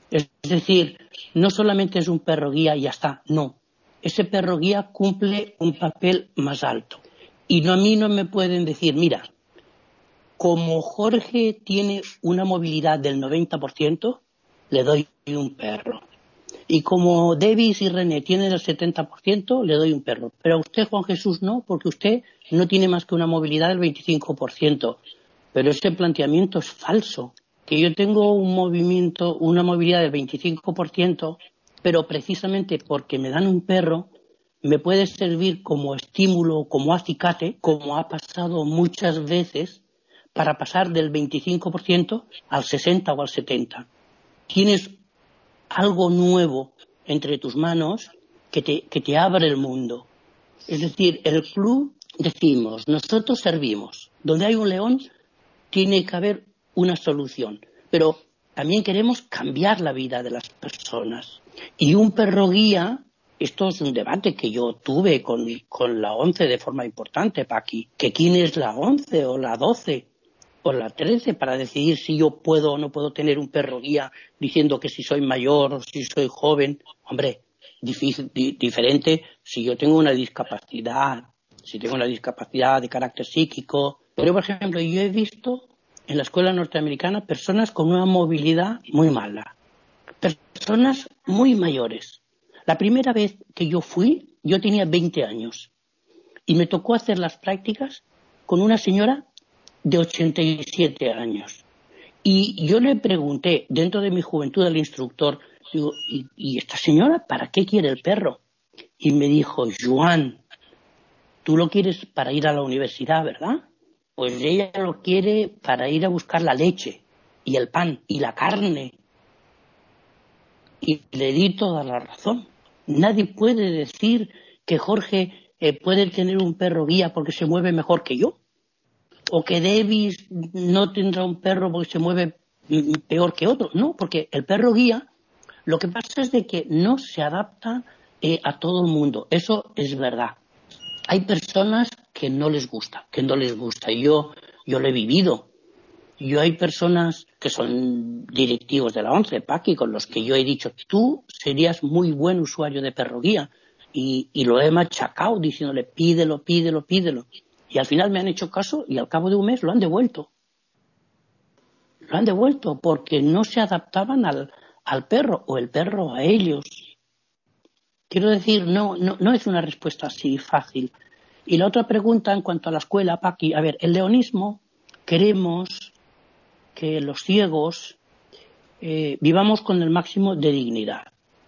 Es decir, no solamente es un perro guía y ya está, no. Ese perro guía cumple un papel más alto. Y no, a mí no me pueden decir, mira, como Jorge tiene una movilidad del noventa por ciento, le doy un perro. Y como Davis y René tienen el setenta por ciento, le doy un perro. Pero a usted, Juan Jesús, no, porque usted no tiene más que una movilidad del veinticinco por ciento. Pero ese planteamiento es falso. Que yo tengo un movimiento, una movilidad del veinticinco por ciento, pero precisamente porque me dan un perro, me puede servir como estímulo, como acicate, como ha pasado muchas veces, para pasar del veinticinco por ciento al sesenta o al setenta. Tienes algo nuevo entre tus manos que te, que te abre el mundo. Es decir, el club, decimos, nosotros servimos. Donde hay un león, tiene que haber una solución. Pero también queremos cambiar la vida de las personas. Y un perro guía, esto es un debate que yo tuve con, con la ONCE de forma importante, Paqui, que quién es la ONCE o la doce o la trece para decidir si yo puedo o no puedo tener un perro guía diciendo que si soy mayor o si soy joven. Hombre, difícil, di, diferente si yo tengo una discapacidad, si tengo una discapacidad de carácter psíquico. Pero, por ejemplo, yo he visto en la escuela norteamericana personas con una movilidad muy mala, personas muy mayores. La primera vez que yo fui, yo tenía veinte años y me tocó hacer las prácticas con una señora de ochenta y siete años. Y yo le pregunté, dentro de mi juventud, al instructor, digo, ¿y, y esta señora para qué quiere el perro? Y me dijo, Joan, tú lo quieres para ir a la universidad, ¿verdad? Pues ella lo quiere para ir a buscar la leche y el pan y la carne. Y le di toda la razón. Nadie puede decir que Jorge eh, puede tener un perro guía porque se mueve mejor que yo. O que Davis no tendrá un perro porque se mueve peor que otro. No, porque el perro guía, lo que pasa es de que no se adapta eh, a todo el mundo. Eso es verdad. Hay personas que no les gusta, que no les gusta. Yo, yo lo he vivido. Yo hay personas que son directivos de la ONCE, Paqui, con los que yo he dicho, tú serías muy buen usuario de perro guía. Y, y lo he machacado diciéndole, pídelo, pídelo, pídelo. Y al final me han hecho caso y al cabo de un mes lo han devuelto. Lo han devuelto porque no se adaptaban al, al perro o el perro a ellos. Quiero decir, no, no, no es una respuesta así fácil. Y la otra pregunta en cuanto a la escuela, Paqui, a ver, el leonismo, queremos que los ciegos eh, vivamos con el máximo de dignidad.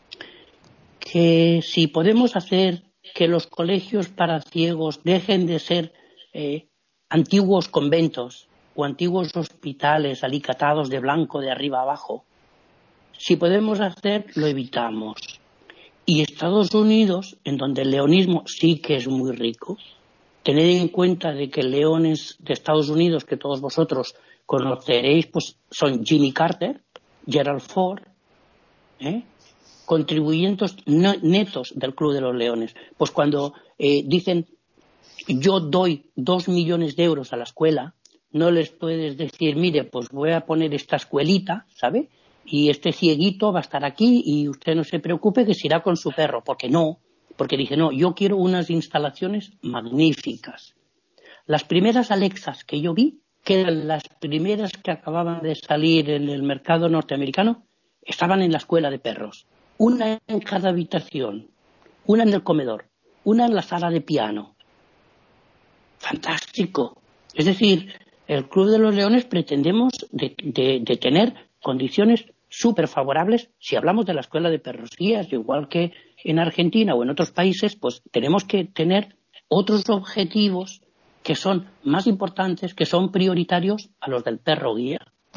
Que si podemos hacer que los colegios para ciegos dejen de ser eh, antiguos conventos o antiguos hospitales alicatados de blanco de arriba abajo, si podemos hacer, lo evitamos. Y Estados Unidos, en donde el leonismo sí que es muy rico, tened en cuenta de que leones de Estados Unidos, que todos vosotros conoceréis, pues son Jimmy Carter, Gerald Ford, ¿eh? contribuyentes no, netos del Club de los Leones. Pues cuando eh, dicen yo doy dos millones de euros a la escuela, no les puedes decir, mire, pues voy a poner esta escuelita, ¿sabe? Y este cieguito va a estar aquí y usted no se preocupe que se irá con su perro, porque no, porque dije, no, yo quiero unas instalaciones magníficas. Las primeras Alexas que yo vi, que eran las primeras que acababan de salir en el mercado norteamericano, estaban en la escuela de perros. Una en cada habitación, una en el comedor, una en la sala de piano. Fantástico. Es decir, el Club de los Leones pretendemos de, de, de tener condiciones súper favorables. Si hablamos de la escuela de perros guías, igual que en Argentina o en otros países, pues tenemos que tener otros objetivos que son más importantes, que son prioritarios a los del perro guía.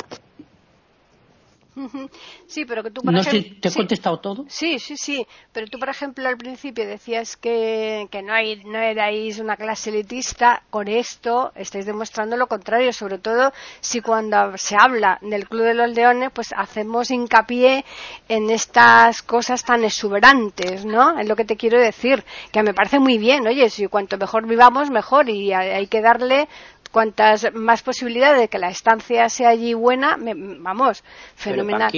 Sí, pero que tú, por no ejemplo, sé, ¿te he sí, contestado todo? Sí, sí, sí, pero tú, por ejemplo, al principio decías que, que no, hay, no erais una clase elitista. Con esto estáis demostrando lo contrario, sobre todo si cuando se habla del Club de los Leones, pues hacemos hincapié en estas cosas tan exuberantes, ¿no? Es lo que te quiero decir, que me parece muy bien. Oye, si cuanto mejor vivamos, mejor, y hay que darle cuantas más posibilidades de que la estancia sea allí buena, me, vamos, fenomenal. Pero, Paqui,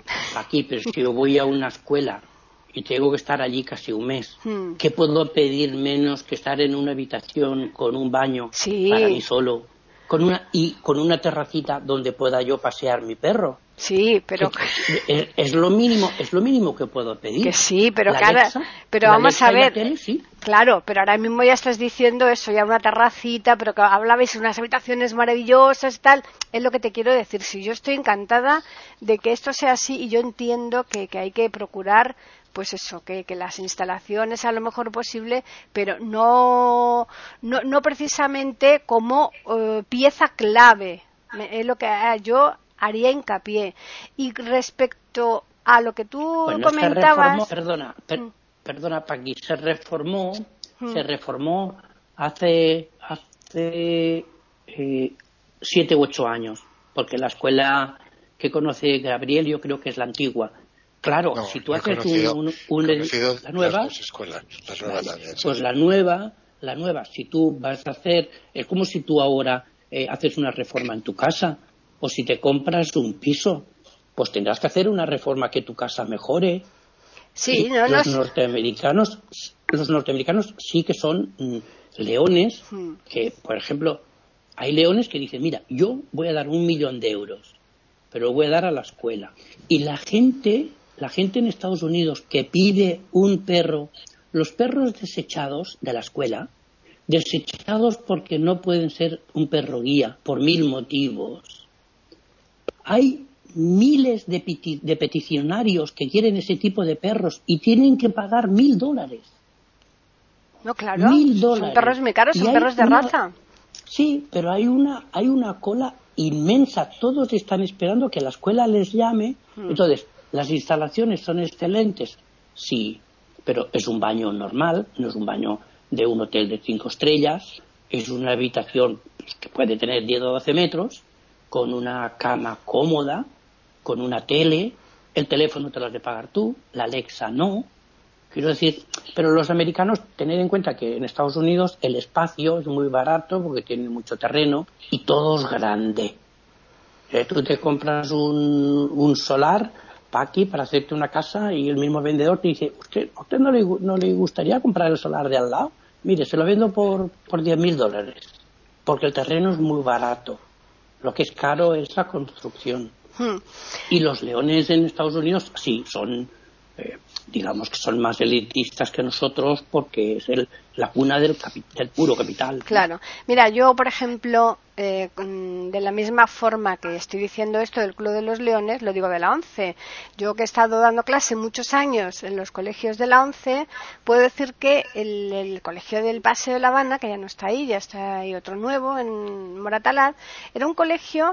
aquí, pero es que yo voy a una escuela y tengo que estar allí casi un mes. Hmm. ¿Qué puedo pedir menos que estar en una habitación con un baño sí. para mí solo? Con una, y con una terracita donde pueda yo pasear mi perro. Sí, pero es, es lo mínimo, es lo mínimo que puedo pedir. Que sí, pero la que ahora, Alexa, pero la vamos Alexa a ver, tele, sí. Claro, pero ahora mismo ya estás diciendo eso, ya una terracita, pero que hablabais de unas habitaciones maravillosas y tal, es lo que te quiero decir. Si yo estoy encantada de que esto sea así y yo entiendo que, que hay que procurar pues eso, que, que las instalaciones a lo mejor posible, pero no, no, no precisamente como uh, pieza clave, es lo que yo haría hincapié. Y respecto a lo que tú bueno, comentabas... Se reformó, perdona, per, mm. perdona, Paqui, se reformó, mm. se reformó hace, hace eh, siete u ocho años, porque la escuela que conoce Gabriel yo creo que es la antigua. Claro, no, si tú haces un, un, un la nueva, las dos escuelas, la nueva también, pues sí. la nueva, la nueva, si tú vas a hacer, es como si tú ahora eh, haces una reforma en tu casa, o si te compras un piso, pues tendrás que hacer una reforma que tu casa mejore. Sí, no, los no... norteamericanos, los norteamericanos sí que son mm, leones, hmm. que, por ejemplo, hay leones que dicen, mira, yo voy a dar un millón de euros, pero lo voy a dar a la escuela. Y la gente, la gente en Estados Unidos que pide un perro, los perros desechados de la escuela, desechados porque no pueden ser un perro guía, por mil motivos. Hay miles de, peti- de peticionarios que quieren ese tipo de perros y tienen que pagar mil dólares. No, claro. Mil dólares. Son perros muy caros, son perros de una... raza. Sí, pero hay una, hay una cola inmensa. Todos están esperando que la escuela les llame. Hmm. Entonces, las instalaciones son excelentes, sí, pero es un baño normal, no es un baño de un hotel de cinco estrellas. Es una habitación pues, que puede tener diez o doce metros, con una cama cómoda, con una tele, el teléfono te lo has de pagar tú, la Alexa no. Quiero decir, pero los americanos, tened en cuenta que en Estados Unidos el espacio es muy barato porque tienen mucho terreno y todo es grande. Eh, tú te compras un, un solar para aquí, para hacerte una casa, y el mismo vendedor te dice, ¿usted, ¿a usted no le, no le gustaría comprar el solar de al lado? Mire, se lo vendo por, por diez mil dólares, porque el terreno es muy barato. Lo que es caro es la construcción. Hmm. Y los leones en Estados Unidos sí son, eh, digamos que son más elitistas que nosotros porque es el, la cuna del, capi- del puro capital. Claro. Mira, yo, por ejemplo, eh, de la misma forma que estoy diciendo esto del Club de los Leones, lo digo de la ONCE. Yo que he estado dando clase muchos años en los colegios de la ONCE, puedo decir que el, el colegio del Paseo de La Habana, que ya no está ahí, ya está ahí otro nuevo, en Moratalaz, era un colegio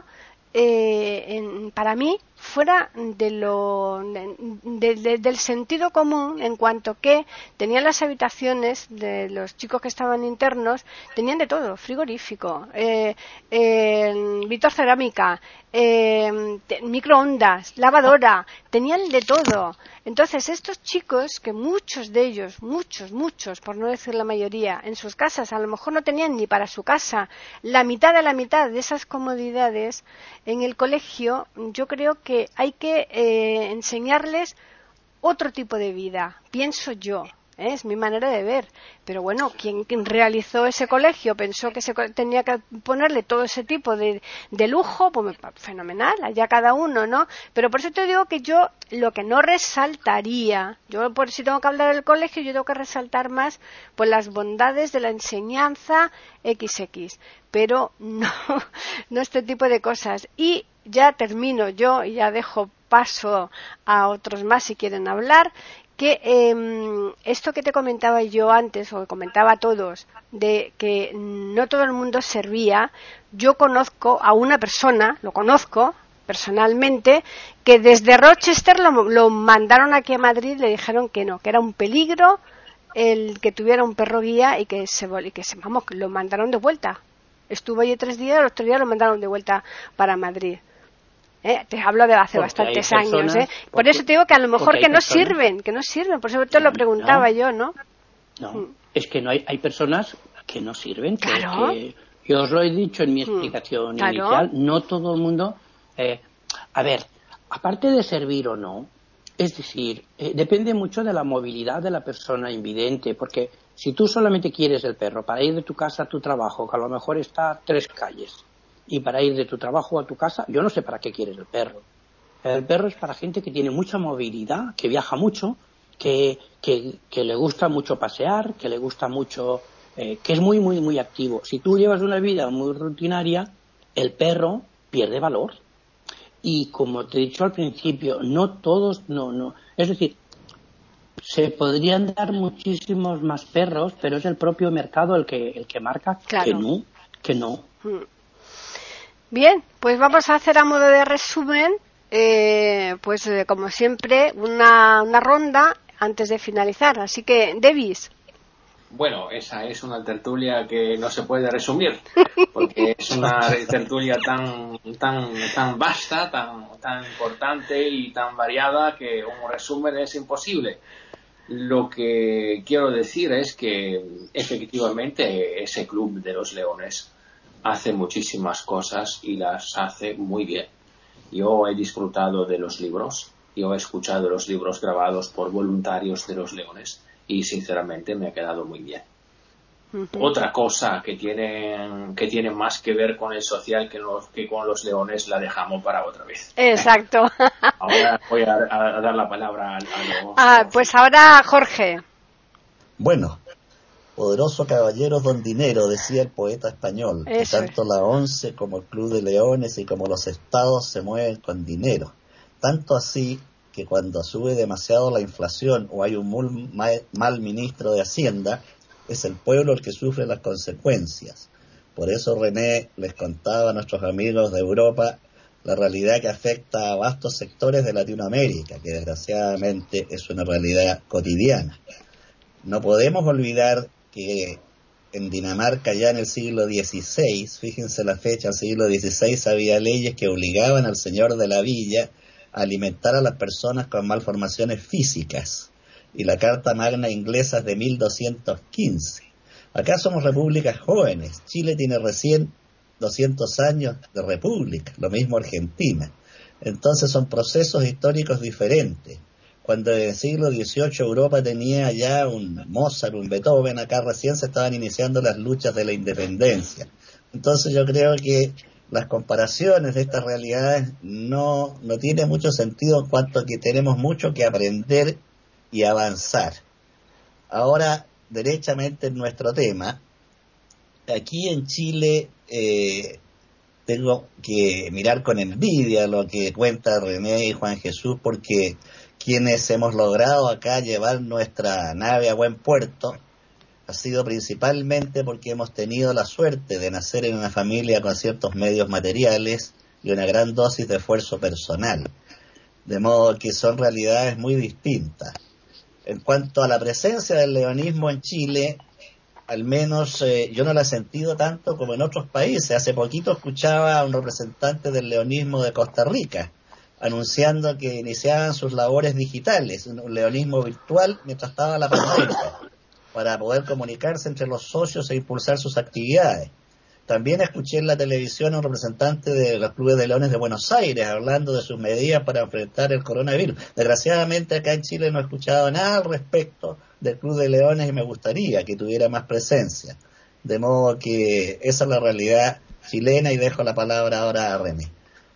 Eh, en, para mí fuera de lo de, de, del sentido común, en cuanto que tenían las habitaciones de los chicos que estaban internos, tenían de todo, frigorífico, eh, eh, Víctor cerámica, eh, microondas, lavadora, tenían de todo. Entonces estos chicos, que muchos de ellos, muchos, muchos, por no decir la mayoría, en sus casas a lo mejor no tenían ni para su casa la mitad de la mitad de esas comodidades, en el colegio yo creo que hay que eh, enseñarles otro tipo de vida, pienso yo. ¿Eh? Es mi manera de ver, pero bueno, quien, quien realizó ese colegio pensó que se tenía que ponerle todo ese tipo de, de lujo, pues fenomenal, allá cada uno, ¿no? Pero por eso te digo que yo lo que no resaltaría, yo por si tengo que hablar del colegio, yo tengo que resaltar más pues las bondades de la enseñanza equis equis, pero no, no este tipo de cosas. Y ya termino yo y ya dejo paso a otros más si quieren hablar. Que eh, esto que te comentaba yo antes, o que comentaba a todos, de que no todo el mundo servía, yo conozco a una persona, lo conozco personalmente, que desde Rochester lo, lo mandaron aquí a Madrid, le dijeron que no, que era un peligro el que tuviera un perro guía y que se, y que se vamos, lo mandaron de vuelta. Estuvo allí tres días, los tres días lo mandaron de vuelta para Madrid. ¿Eh? Te hablo de hace porque bastantes personas, años, ¿eh? Por porque, eso te digo que a lo mejor que no personas, sirven, que no sirven, por eso te lo preguntaba no, yo, ¿no? No, mm. Es que no hay, hay personas que no sirven, que, claro. que yo os lo he dicho en mi explicación mm. claro. inicial, no todo el mundo, eh, a ver, aparte de servir o no, es decir, eh, depende mucho de la movilidad de la persona invidente, porque si tú solamente quieres el perro para ir de tu casa a tu trabajo, que a lo mejor está a tres calles, y para ir de tu trabajo a tu casa, yo no sé para qué quieres el perro. El perro es para gente que tiene mucha movilidad, que viaja mucho, que, que, que le gusta mucho pasear, que le gusta mucho, eh, que es muy, muy, muy activo. Si tú llevas una vida muy rutinaria, el perro pierde valor. Y como te he dicho al principio, no todos, no, no. Es decir, se podrían dar muchísimos más perros, pero es el propio mercado el que, el que marca claro. que no, que no. Bien, pues vamos a hacer a modo de resumen, eh, pues eh, como siempre, una, una ronda antes de finalizar. Así que, Davis. Bueno, esa es una tertulia que no se puede resumir, porque es una tertulia tan tan tan vasta, tan tan importante y tan variada que un resumen es imposible. Lo que quiero decir es que efectivamente ese Club de los Leones hace muchísimas cosas y las hace muy bien. Yo he disfrutado de los libros, yo he escuchado los libros grabados por voluntarios de los Leones y sinceramente me ha quedado muy bien. Uh-huh. Otra cosa que tiene, que tiene más que ver con el social que, los, que con los Leones la dejamos para otra vez. Exacto. Ahora voy a, a dar la palabra a, a los... Ah, pues ahora Jorge. Bueno, poderoso caballero don dinero, decía el poeta español, que tanto la ONCE como el Club de Leones y como los estados se mueven con dinero. Tanto así que cuando sube demasiado la inflación o hay un mal, mal ministro de Hacienda, es el pueblo el que sufre las consecuencias. Por eso René les contaba a nuestros amigos de Europa la realidad que afecta a vastos sectores de Latinoamérica, que desgraciadamente es una realidad cotidiana. No podemos olvidar que en Dinamarca ya en el siglo dieciséis, fíjense la fecha, el siglo dieciséis había leyes que obligaban al señor de la villa a alimentar a las personas con malformaciones físicas, y la Carta Magna inglesa es de mil doscientos quince. Acá somos repúblicas jóvenes, Chile tiene recién doscientos años de república, lo mismo Argentina. Entonces son procesos históricos diferentes. Cuando en el siglo dieciocho Europa tenía ya un Mozart, un Beethoven, acá recién se estaban iniciando las luchas de la independencia. Entonces yo creo que las comparaciones de estas realidades no, no tienen mucho sentido en cuanto a que tenemos mucho que aprender y avanzar. Ahora, derechamente en nuestro tema, aquí en Chile eh, tengo que mirar con envidia lo que cuenta René y Juan Jesús, porque quienes hemos logrado acá llevar nuestra nave a buen puerto ha sido principalmente porque hemos tenido la suerte de nacer en una familia con ciertos medios materiales y una gran dosis de esfuerzo personal, de modo que son realidades muy distintas. En cuanto a la presencia del leonismo en Chile, al menos eh, yo no la he sentido tanto como en otros países. Hace poquito escuchaba a un representante del leonismo de Costa Rica anunciando que iniciaban sus labores digitales, un leonismo virtual mientras estaba la pandemia, para poder comunicarse entre los socios e impulsar sus actividades. También escuché en la televisión a un representante de los clubes de leones de Buenos Aires hablando de sus medidas para enfrentar el coronavirus. Desgraciadamente acá en Chile no he escuchado nada al respecto del Club de Leones y me gustaría que tuviera más presencia. De modo que esa es la realidad chilena y dejo la palabra ahora a René.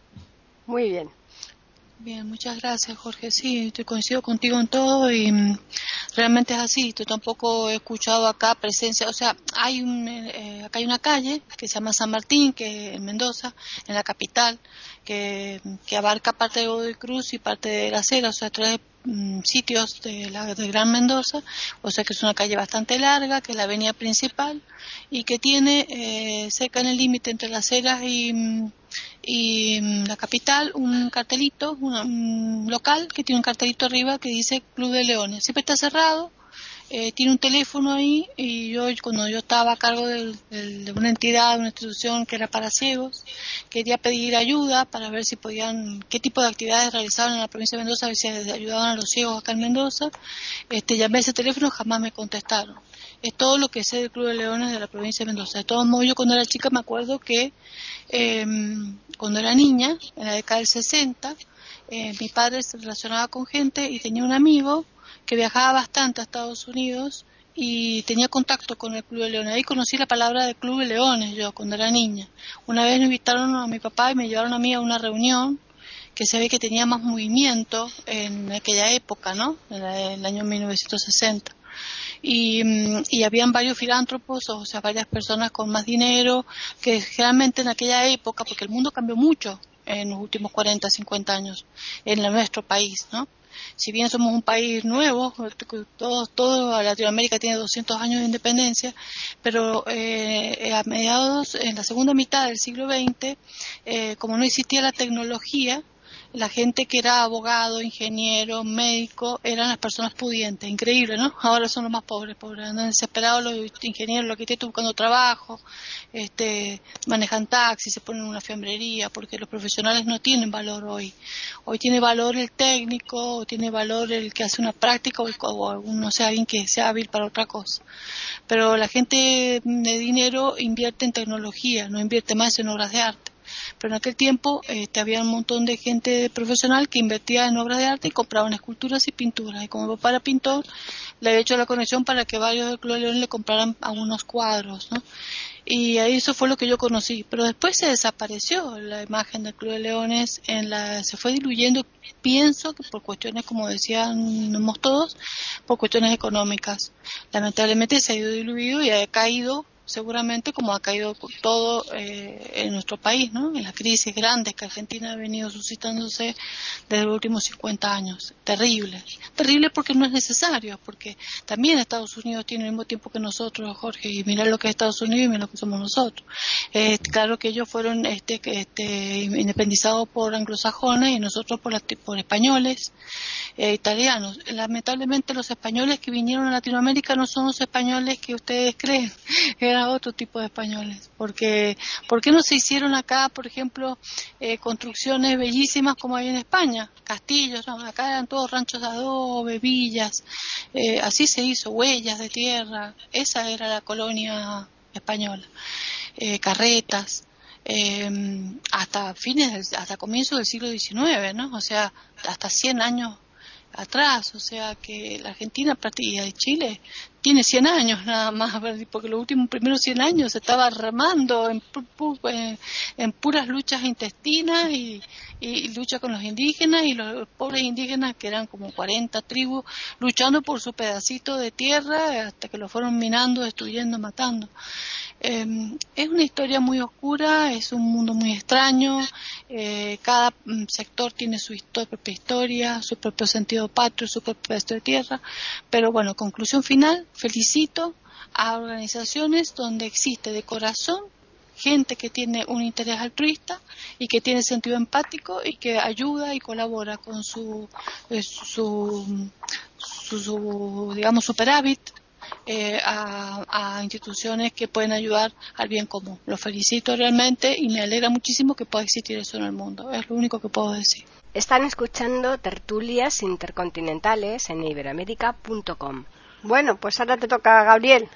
Muy bien. Bien, muchas gracias, Jorge. Sí, te coincido contigo en todo y mm, realmente es así. Yo tampoco he escuchado acá presencia, o sea, hay un, eh, acá hay una calle que se llama San Martín, que en Mendoza, en la capital, que, que abarca parte de Godoy Cruz y parte de La Cera, o sea, tres mm, sitios de la de Gran Mendoza, o sea que es una calle bastante larga, que es la avenida principal y que tiene eh, cerca en el límite entre Las Heras y mm, y la capital un cartelito, una, un local que tiene un cartelito arriba que dice Club de Leones. Siempre está cerrado, eh, tiene un teléfono ahí y yo cuando yo estaba a cargo del, del, de una entidad, de una institución que era para ciegos, quería pedir ayuda para ver si podían, qué tipo de actividades realizaban en la provincia de Mendoza, a ver si ayudaban a los ciegos acá en Mendoza. Este, llamé a ese teléfono, jamás me contestaron. es todo lo que sé del Club de Leones de la provincia de Mendoza. De todos modos, yo cuando era chica me acuerdo que eh, cuando era niña, en la década del sesenta, eh, mi padre se relacionaba con gente y tenía un amigo que viajaba bastante a Estados Unidos y tenía contacto con el Club de Leones. Ahí conocí la palabra de Club de Leones yo cuando era niña. Una vez me invitaron a mi papá y me llevaron a mí a una reunión que se ve que tenía más movimiento en aquella época, ¿no? En el año mil novecientos sesenta. Y, y habían varios filántropos, o sea, varias personas con más dinero, que generalmente en aquella época, porque el mundo cambió mucho en los últimos cuarenta, cincuenta años en nuestro país, ¿no? Si bien somos un país nuevo, todos, todo Latinoamérica tiene doscientos años de independencia, pero eh, a mediados, en la segunda mitad del siglo veinte, eh, como no existía la tecnología, la gente que era abogado, ingeniero, médico, eran las personas pudientes, increíble, ¿no? Ahora son los más pobres, pobres, andan desesperados los ingenieros, los arquitectos buscando trabajo, este, manejan taxis, se ponen en una fiambrería, porque los profesionales no tienen valor hoy. Hoy tiene valor el técnico, o tiene valor el que hace una práctica, o, o no sé, alguien que sea hábil para otra cosa. Pero la gente de dinero invierte en tecnología, no invierte más en obras de arte. Pero en aquel tiempo este, había un montón de gente profesional que invertía en obras de arte y compraban esculturas y pinturas. Y como mi papá era pintor, le había hecho la conexión para que varios del Club de Leones le compraran algunos cuadros, ¿no? Y ahí eso fue lo que yo conocí. Pero después se desapareció la imagen del Club de Leones, en la, se fue diluyendo, pienso que por cuestiones, como decíamos todos, por cuestiones económicas. Lamentablemente se ha ido diluido y ha caído, seguramente como ha caído todo eh, en nuestro país, ¿no? En las crisis grandes que Argentina ha venido suscitándose desde los últimos cincuenta años. Terrible. Terrible porque no es necesario, porque también Estados Unidos tiene el mismo tiempo que nosotros, Jorge, y mira lo que es Estados Unidos y mira lo que somos nosotros. Eh, claro que ellos fueron este, este, independizados por anglosajones y nosotros por, la, por españoles, eh, italianos. Lamentablemente los españoles que vinieron a Latinoamérica no son los españoles que ustedes creen. Eran otro tipo de españoles, porque ¿por qué no se hicieron acá, por ejemplo, eh, construcciones bellísimas como hay en España? Castillos, no, acá eran todos ranchos de adobe, villas, eh, así se hizo, huellas de tierra, esa era la colonia española, eh, carretas, eh, hasta fines, del, hasta comienzos del siglo diecinueve, ¿no? O sea, hasta cien años atrás, o sea que la Argentina y de Chile tiene cien años nada más, porque los últimos primeros cien años se estaba remando en, en, en puras luchas intestinas y, y lucha con los indígenas y los pobres indígenas que eran como cuarenta tribus luchando por su pedacito de tierra hasta que lo fueron minando, destruyendo, matando. Eh, es una historia muy oscura, es un mundo muy extraño, eh, cada sector tiene su histor- propia historia, su propio sentido patrio, su propio pedazo de tierra, pero bueno, conclusión final, felicito a organizaciones donde existe de corazón gente que tiene un interés altruista y que tiene sentido empático y que ayuda y colabora con su, eh, su, su, su digamos, superávit eh, a, a instituciones que pueden ayudar al bien común. Los felicito realmente y me alegra muchísimo que pueda existir eso en el mundo. Es lo único que puedo decir. Están escuchando Tertulias Intercontinentales en iberoamerica punto com. Bueno, pues ahora te toca, Gabriel.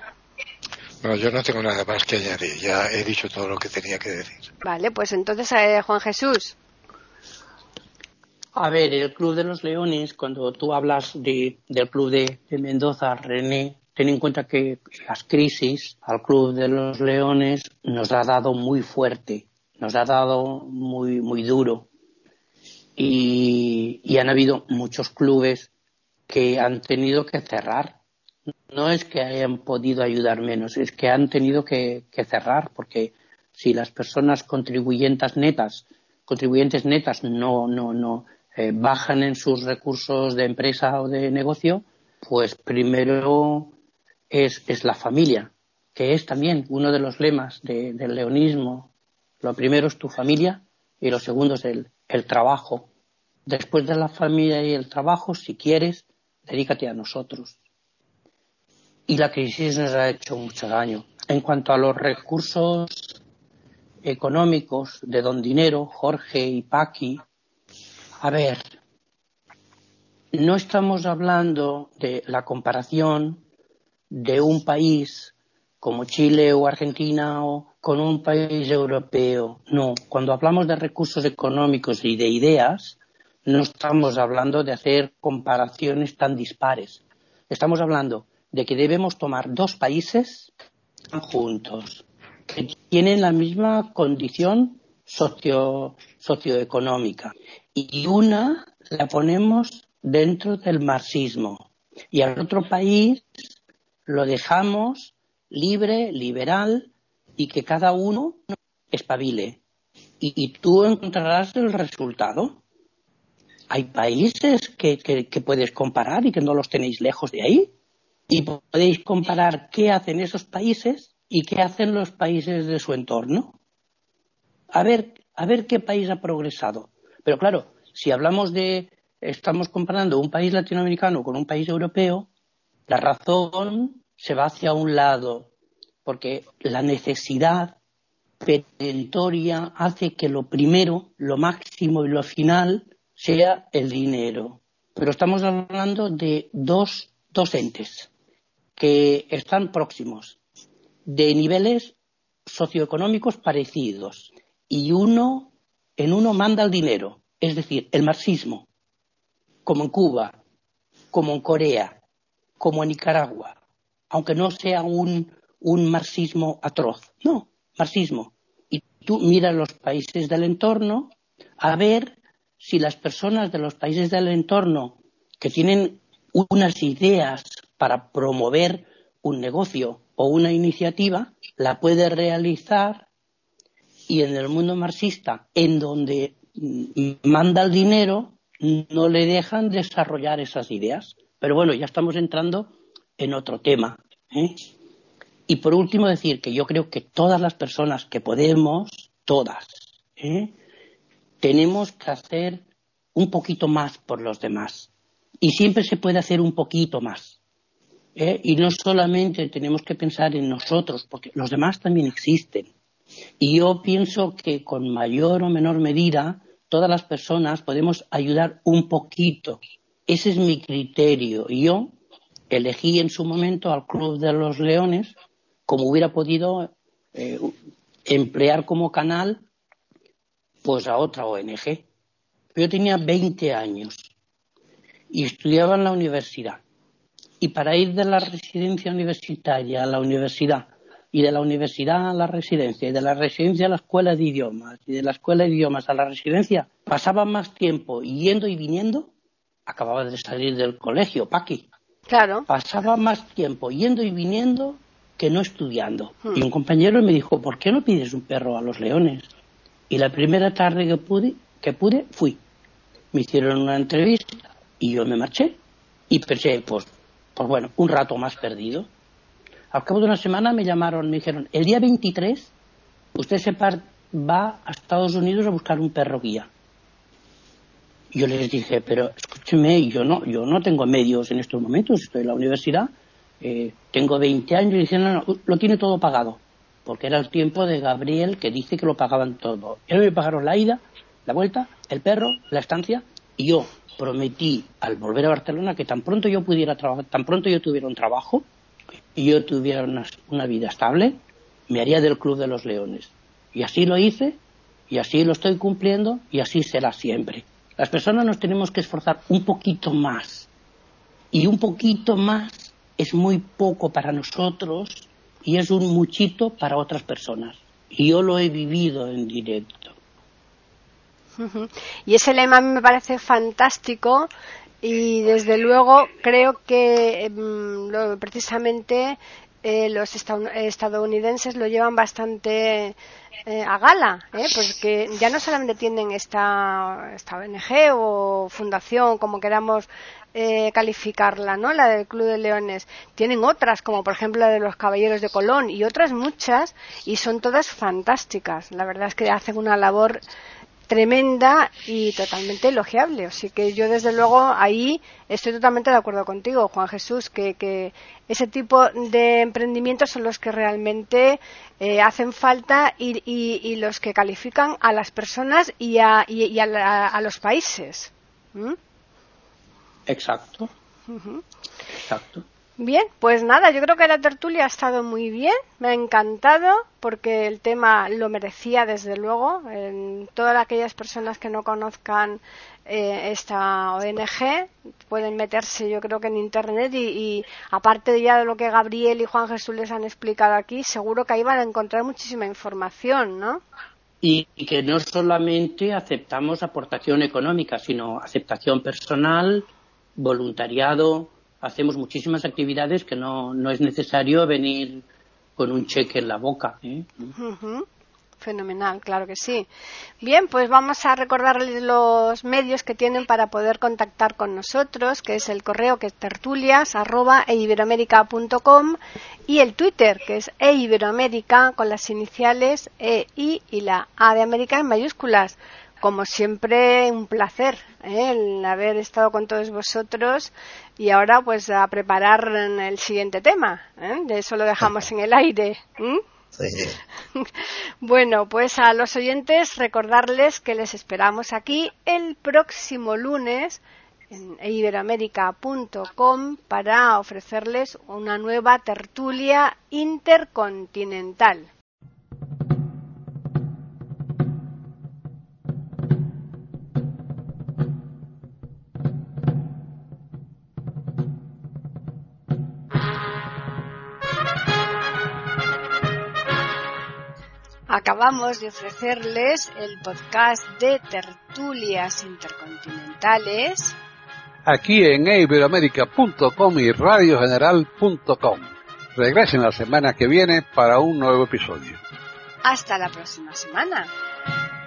No, yo no tengo nada más que añadir. Ya he dicho todo lo que tenía que decir. Vale, pues entonces, eh, Juan Jesús. A ver, el Club de los Leones, cuando tú hablas de, del Club de, de Mendoza, René, ten en cuenta que las crisis al Club de los Leones nos ha dado muy fuerte, nos ha dado muy, muy duro. Y, y han habido muchos clubes que han tenido que cerrar. No es que hayan podido ayudar menos, es que han tenido que, que cerrar, porque si las personas contribuyentes netas, contribuyentes netas no, no, no eh, bajan en sus recursos de empresa o de negocio, pues primero es, es la familia, que es también uno de los lemas de, del leonismo. Lo primero es tu familia y lo segundo es el, el trabajo. Después de la familia y el trabajo, si quieres, dedícate a nosotros. Y la crisis nos ha hecho mucho daño. En cuanto a los recursos económicos de Don Dinero, Jorge y Paqui, a ver, no estamos hablando de la comparación de un país como Chile o Argentina o con un país europeo. No, cuando hablamos de recursos económicos y de ideas, no estamos hablando de hacer comparaciones tan dispares. Estamos hablando de que debemos tomar dos países juntos, que tienen la misma condición socio, socioeconómica. Y una la ponemos dentro del marxismo. Y al otro país lo dejamos libre, liberal, y que cada uno espabile. Y, y tú encontrarás el resultado. Hay países que, que, que puedes comparar y que no los tenéis lejos de ahí. Y podéis comparar qué hacen esos países y qué hacen los países de su entorno. A ver, a ver qué país ha progresado. Pero claro, si hablamos de, estamos comparando un país latinoamericano con un país europeo, la razón se va hacia un lado, porque la necesidad perentoria hace que lo primero, lo máximo y lo final sea el dinero. Pero estamos hablando de dos, dos entes que están próximos, de niveles socioeconómicos parecidos, y uno, en uno manda el dinero, es decir, el marxismo, como en Cuba, como en Corea, como en Nicaragua, aunque no sea un, un marxismo atroz, no, marxismo. Y tú miras los países del entorno a ver si las personas de los países del entorno que tienen unas ideas para promover un negocio o una iniciativa, la puede realizar, y en el mundo marxista, en donde manda el dinero, no le dejan desarrollar esas ideas. Pero bueno, ya estamos entrando en otro tema, ¿eh? Y por último decir que yo creo que todas las personas que podemos, todas, ¿eh? tenemos que hacer un poquito más por los demás. Y siempre se puede hacer un poquito más. ¿eh? Y no solamente tenemos que pensar en nosotros, porque los demás también existen. Y yo pienso que con mayor o menor medida todas las personas podemos ayudar un poquito. Ese es mi criterio. Y yo elegí en su momento al Club de los Leones como hubiera podido eh, emplear como canal pues a otra O N Ge. Yo tenía veinte años y estudiaba en la universidad. Y para ir de la residencia universitaria a la universidad, y de la universidad a la residencia, y de la residencia a la escuela de idiomas, y de la escuela de idiomas a la residencia, pasaba más tiempo yendo y viniendo. Acababa de salir del colegio, Paqui. Claro. Pasaba más tiempo yendo y viniendo que no estudiando. Hmm. Y un compañero me dijo, ¿por qué no pides un perro a los leones? Y la primera tarde que pude, que pude fui. Me hicieron una entrevista y yo me marché. Y pensé, pues, pues bueno, un rato más perdido. Al cabo de una semana me llamaron, me dijeron, el día veintitrés usted se par- va a Estados Unidos a buscar un perro guía. Yo les dije, pero escúcheme, yo no, yo no tengo medios en estos momentos, estoy en la universidad, eh, tengo veinte años, y dicen, no, no, lo tiene todo pagado, porque era el tiempo de Gabriel, que dice que lo pagaban todo. Ellos me pagaron la ida, la vuelta, el perro, la estancia, y yo prometí al volver a Barcelona que tan pronto yo pudiera trabajar, tan pronto yo tuviera un trabajo y yo tuviera una, una vida estable, me haría del Club de los Leones. Y así lo hice, y así lo estoy cumpliendo, y así será siempre. Las personas nos tenemos que esforzar un poquito más, y un poquito más es muy poco para nosotros y es un muchito para otras personas. Y yo lo he vivido en directo. Uh-huh. Y ese lema a mí me parece fantástico, y desde luego creo que eh, lo, precisamente eh, los estadounidenses lo llevan bastante eh, a gala, ¿eh? Porque ya no solamente tienen esta, esta O N Ge o fundación, como queramos eh, calificarla, ¿no? La del Club de Leones, tienen otras, como por ejemplo la de los Caballeros de Colón, y otras muchas, y son todas fantásticas. La verdad es que hacen una labor tremenda y totalmente elogiable. Así que yo desde luego ahí estoy totalmente de acuerdo contigo, Juan Jesús, que, que ese tipo de emprendimientos son los que realmente eh, hacen falta y, y, y los que califican a las personas y a, y, y a, la, a los países. ¿Mm? Exacto. Uh-huh. Exacto. Bien, pues nada, yo creo que la tertulia ha estado muy bien, me ha encantado porque el tema lo merecía desde luego. En todas aquellas personas que no conozcan eh, esta O N G pueden meterse, yo creo que en internet y, y aparte ya de lo que Gabriel y Juan Jesús les han explicado aquí, seguro que ahí van a encontrar muchísima información, ¿no? Y, y que no solamente aceptamos aportación económica, sino aceptación personal, voluntariado. Hacemos muchísimas actividades que no, no es necesario venir con un cheque en la boca, ¿eh? Uh-huh. Fenomenal, claro que sí. Bien, pues vamos a recordarles los medios que tienen para poder contactar con nosotros, que es el correo que es tertulias arroba eiberoamerica punto com y el Twitter que es eiberoamerica con las iniciales E, I y la A de América en mayúsculas. Como siempre, un placer ¿eh? el haber estado con todos vosotros y ahora pues a preparar el siguiente tema. ¿eh? De eso lo dejamos en el aire. ¿eh? Sí. Bueno, pues a los oyentes recordarles que les esperamos aquí el próximo lunes en eiberoamerica punto com para ofrecerles una nueva tertulia intercontinental. Acabamos de ofrecerles el podcast de tertulias intercontinentales aquí en eiberoamerica punto com y radio general punto com. Regresen la semana que viene para un nuevo episodio. Hasta la próxima semana.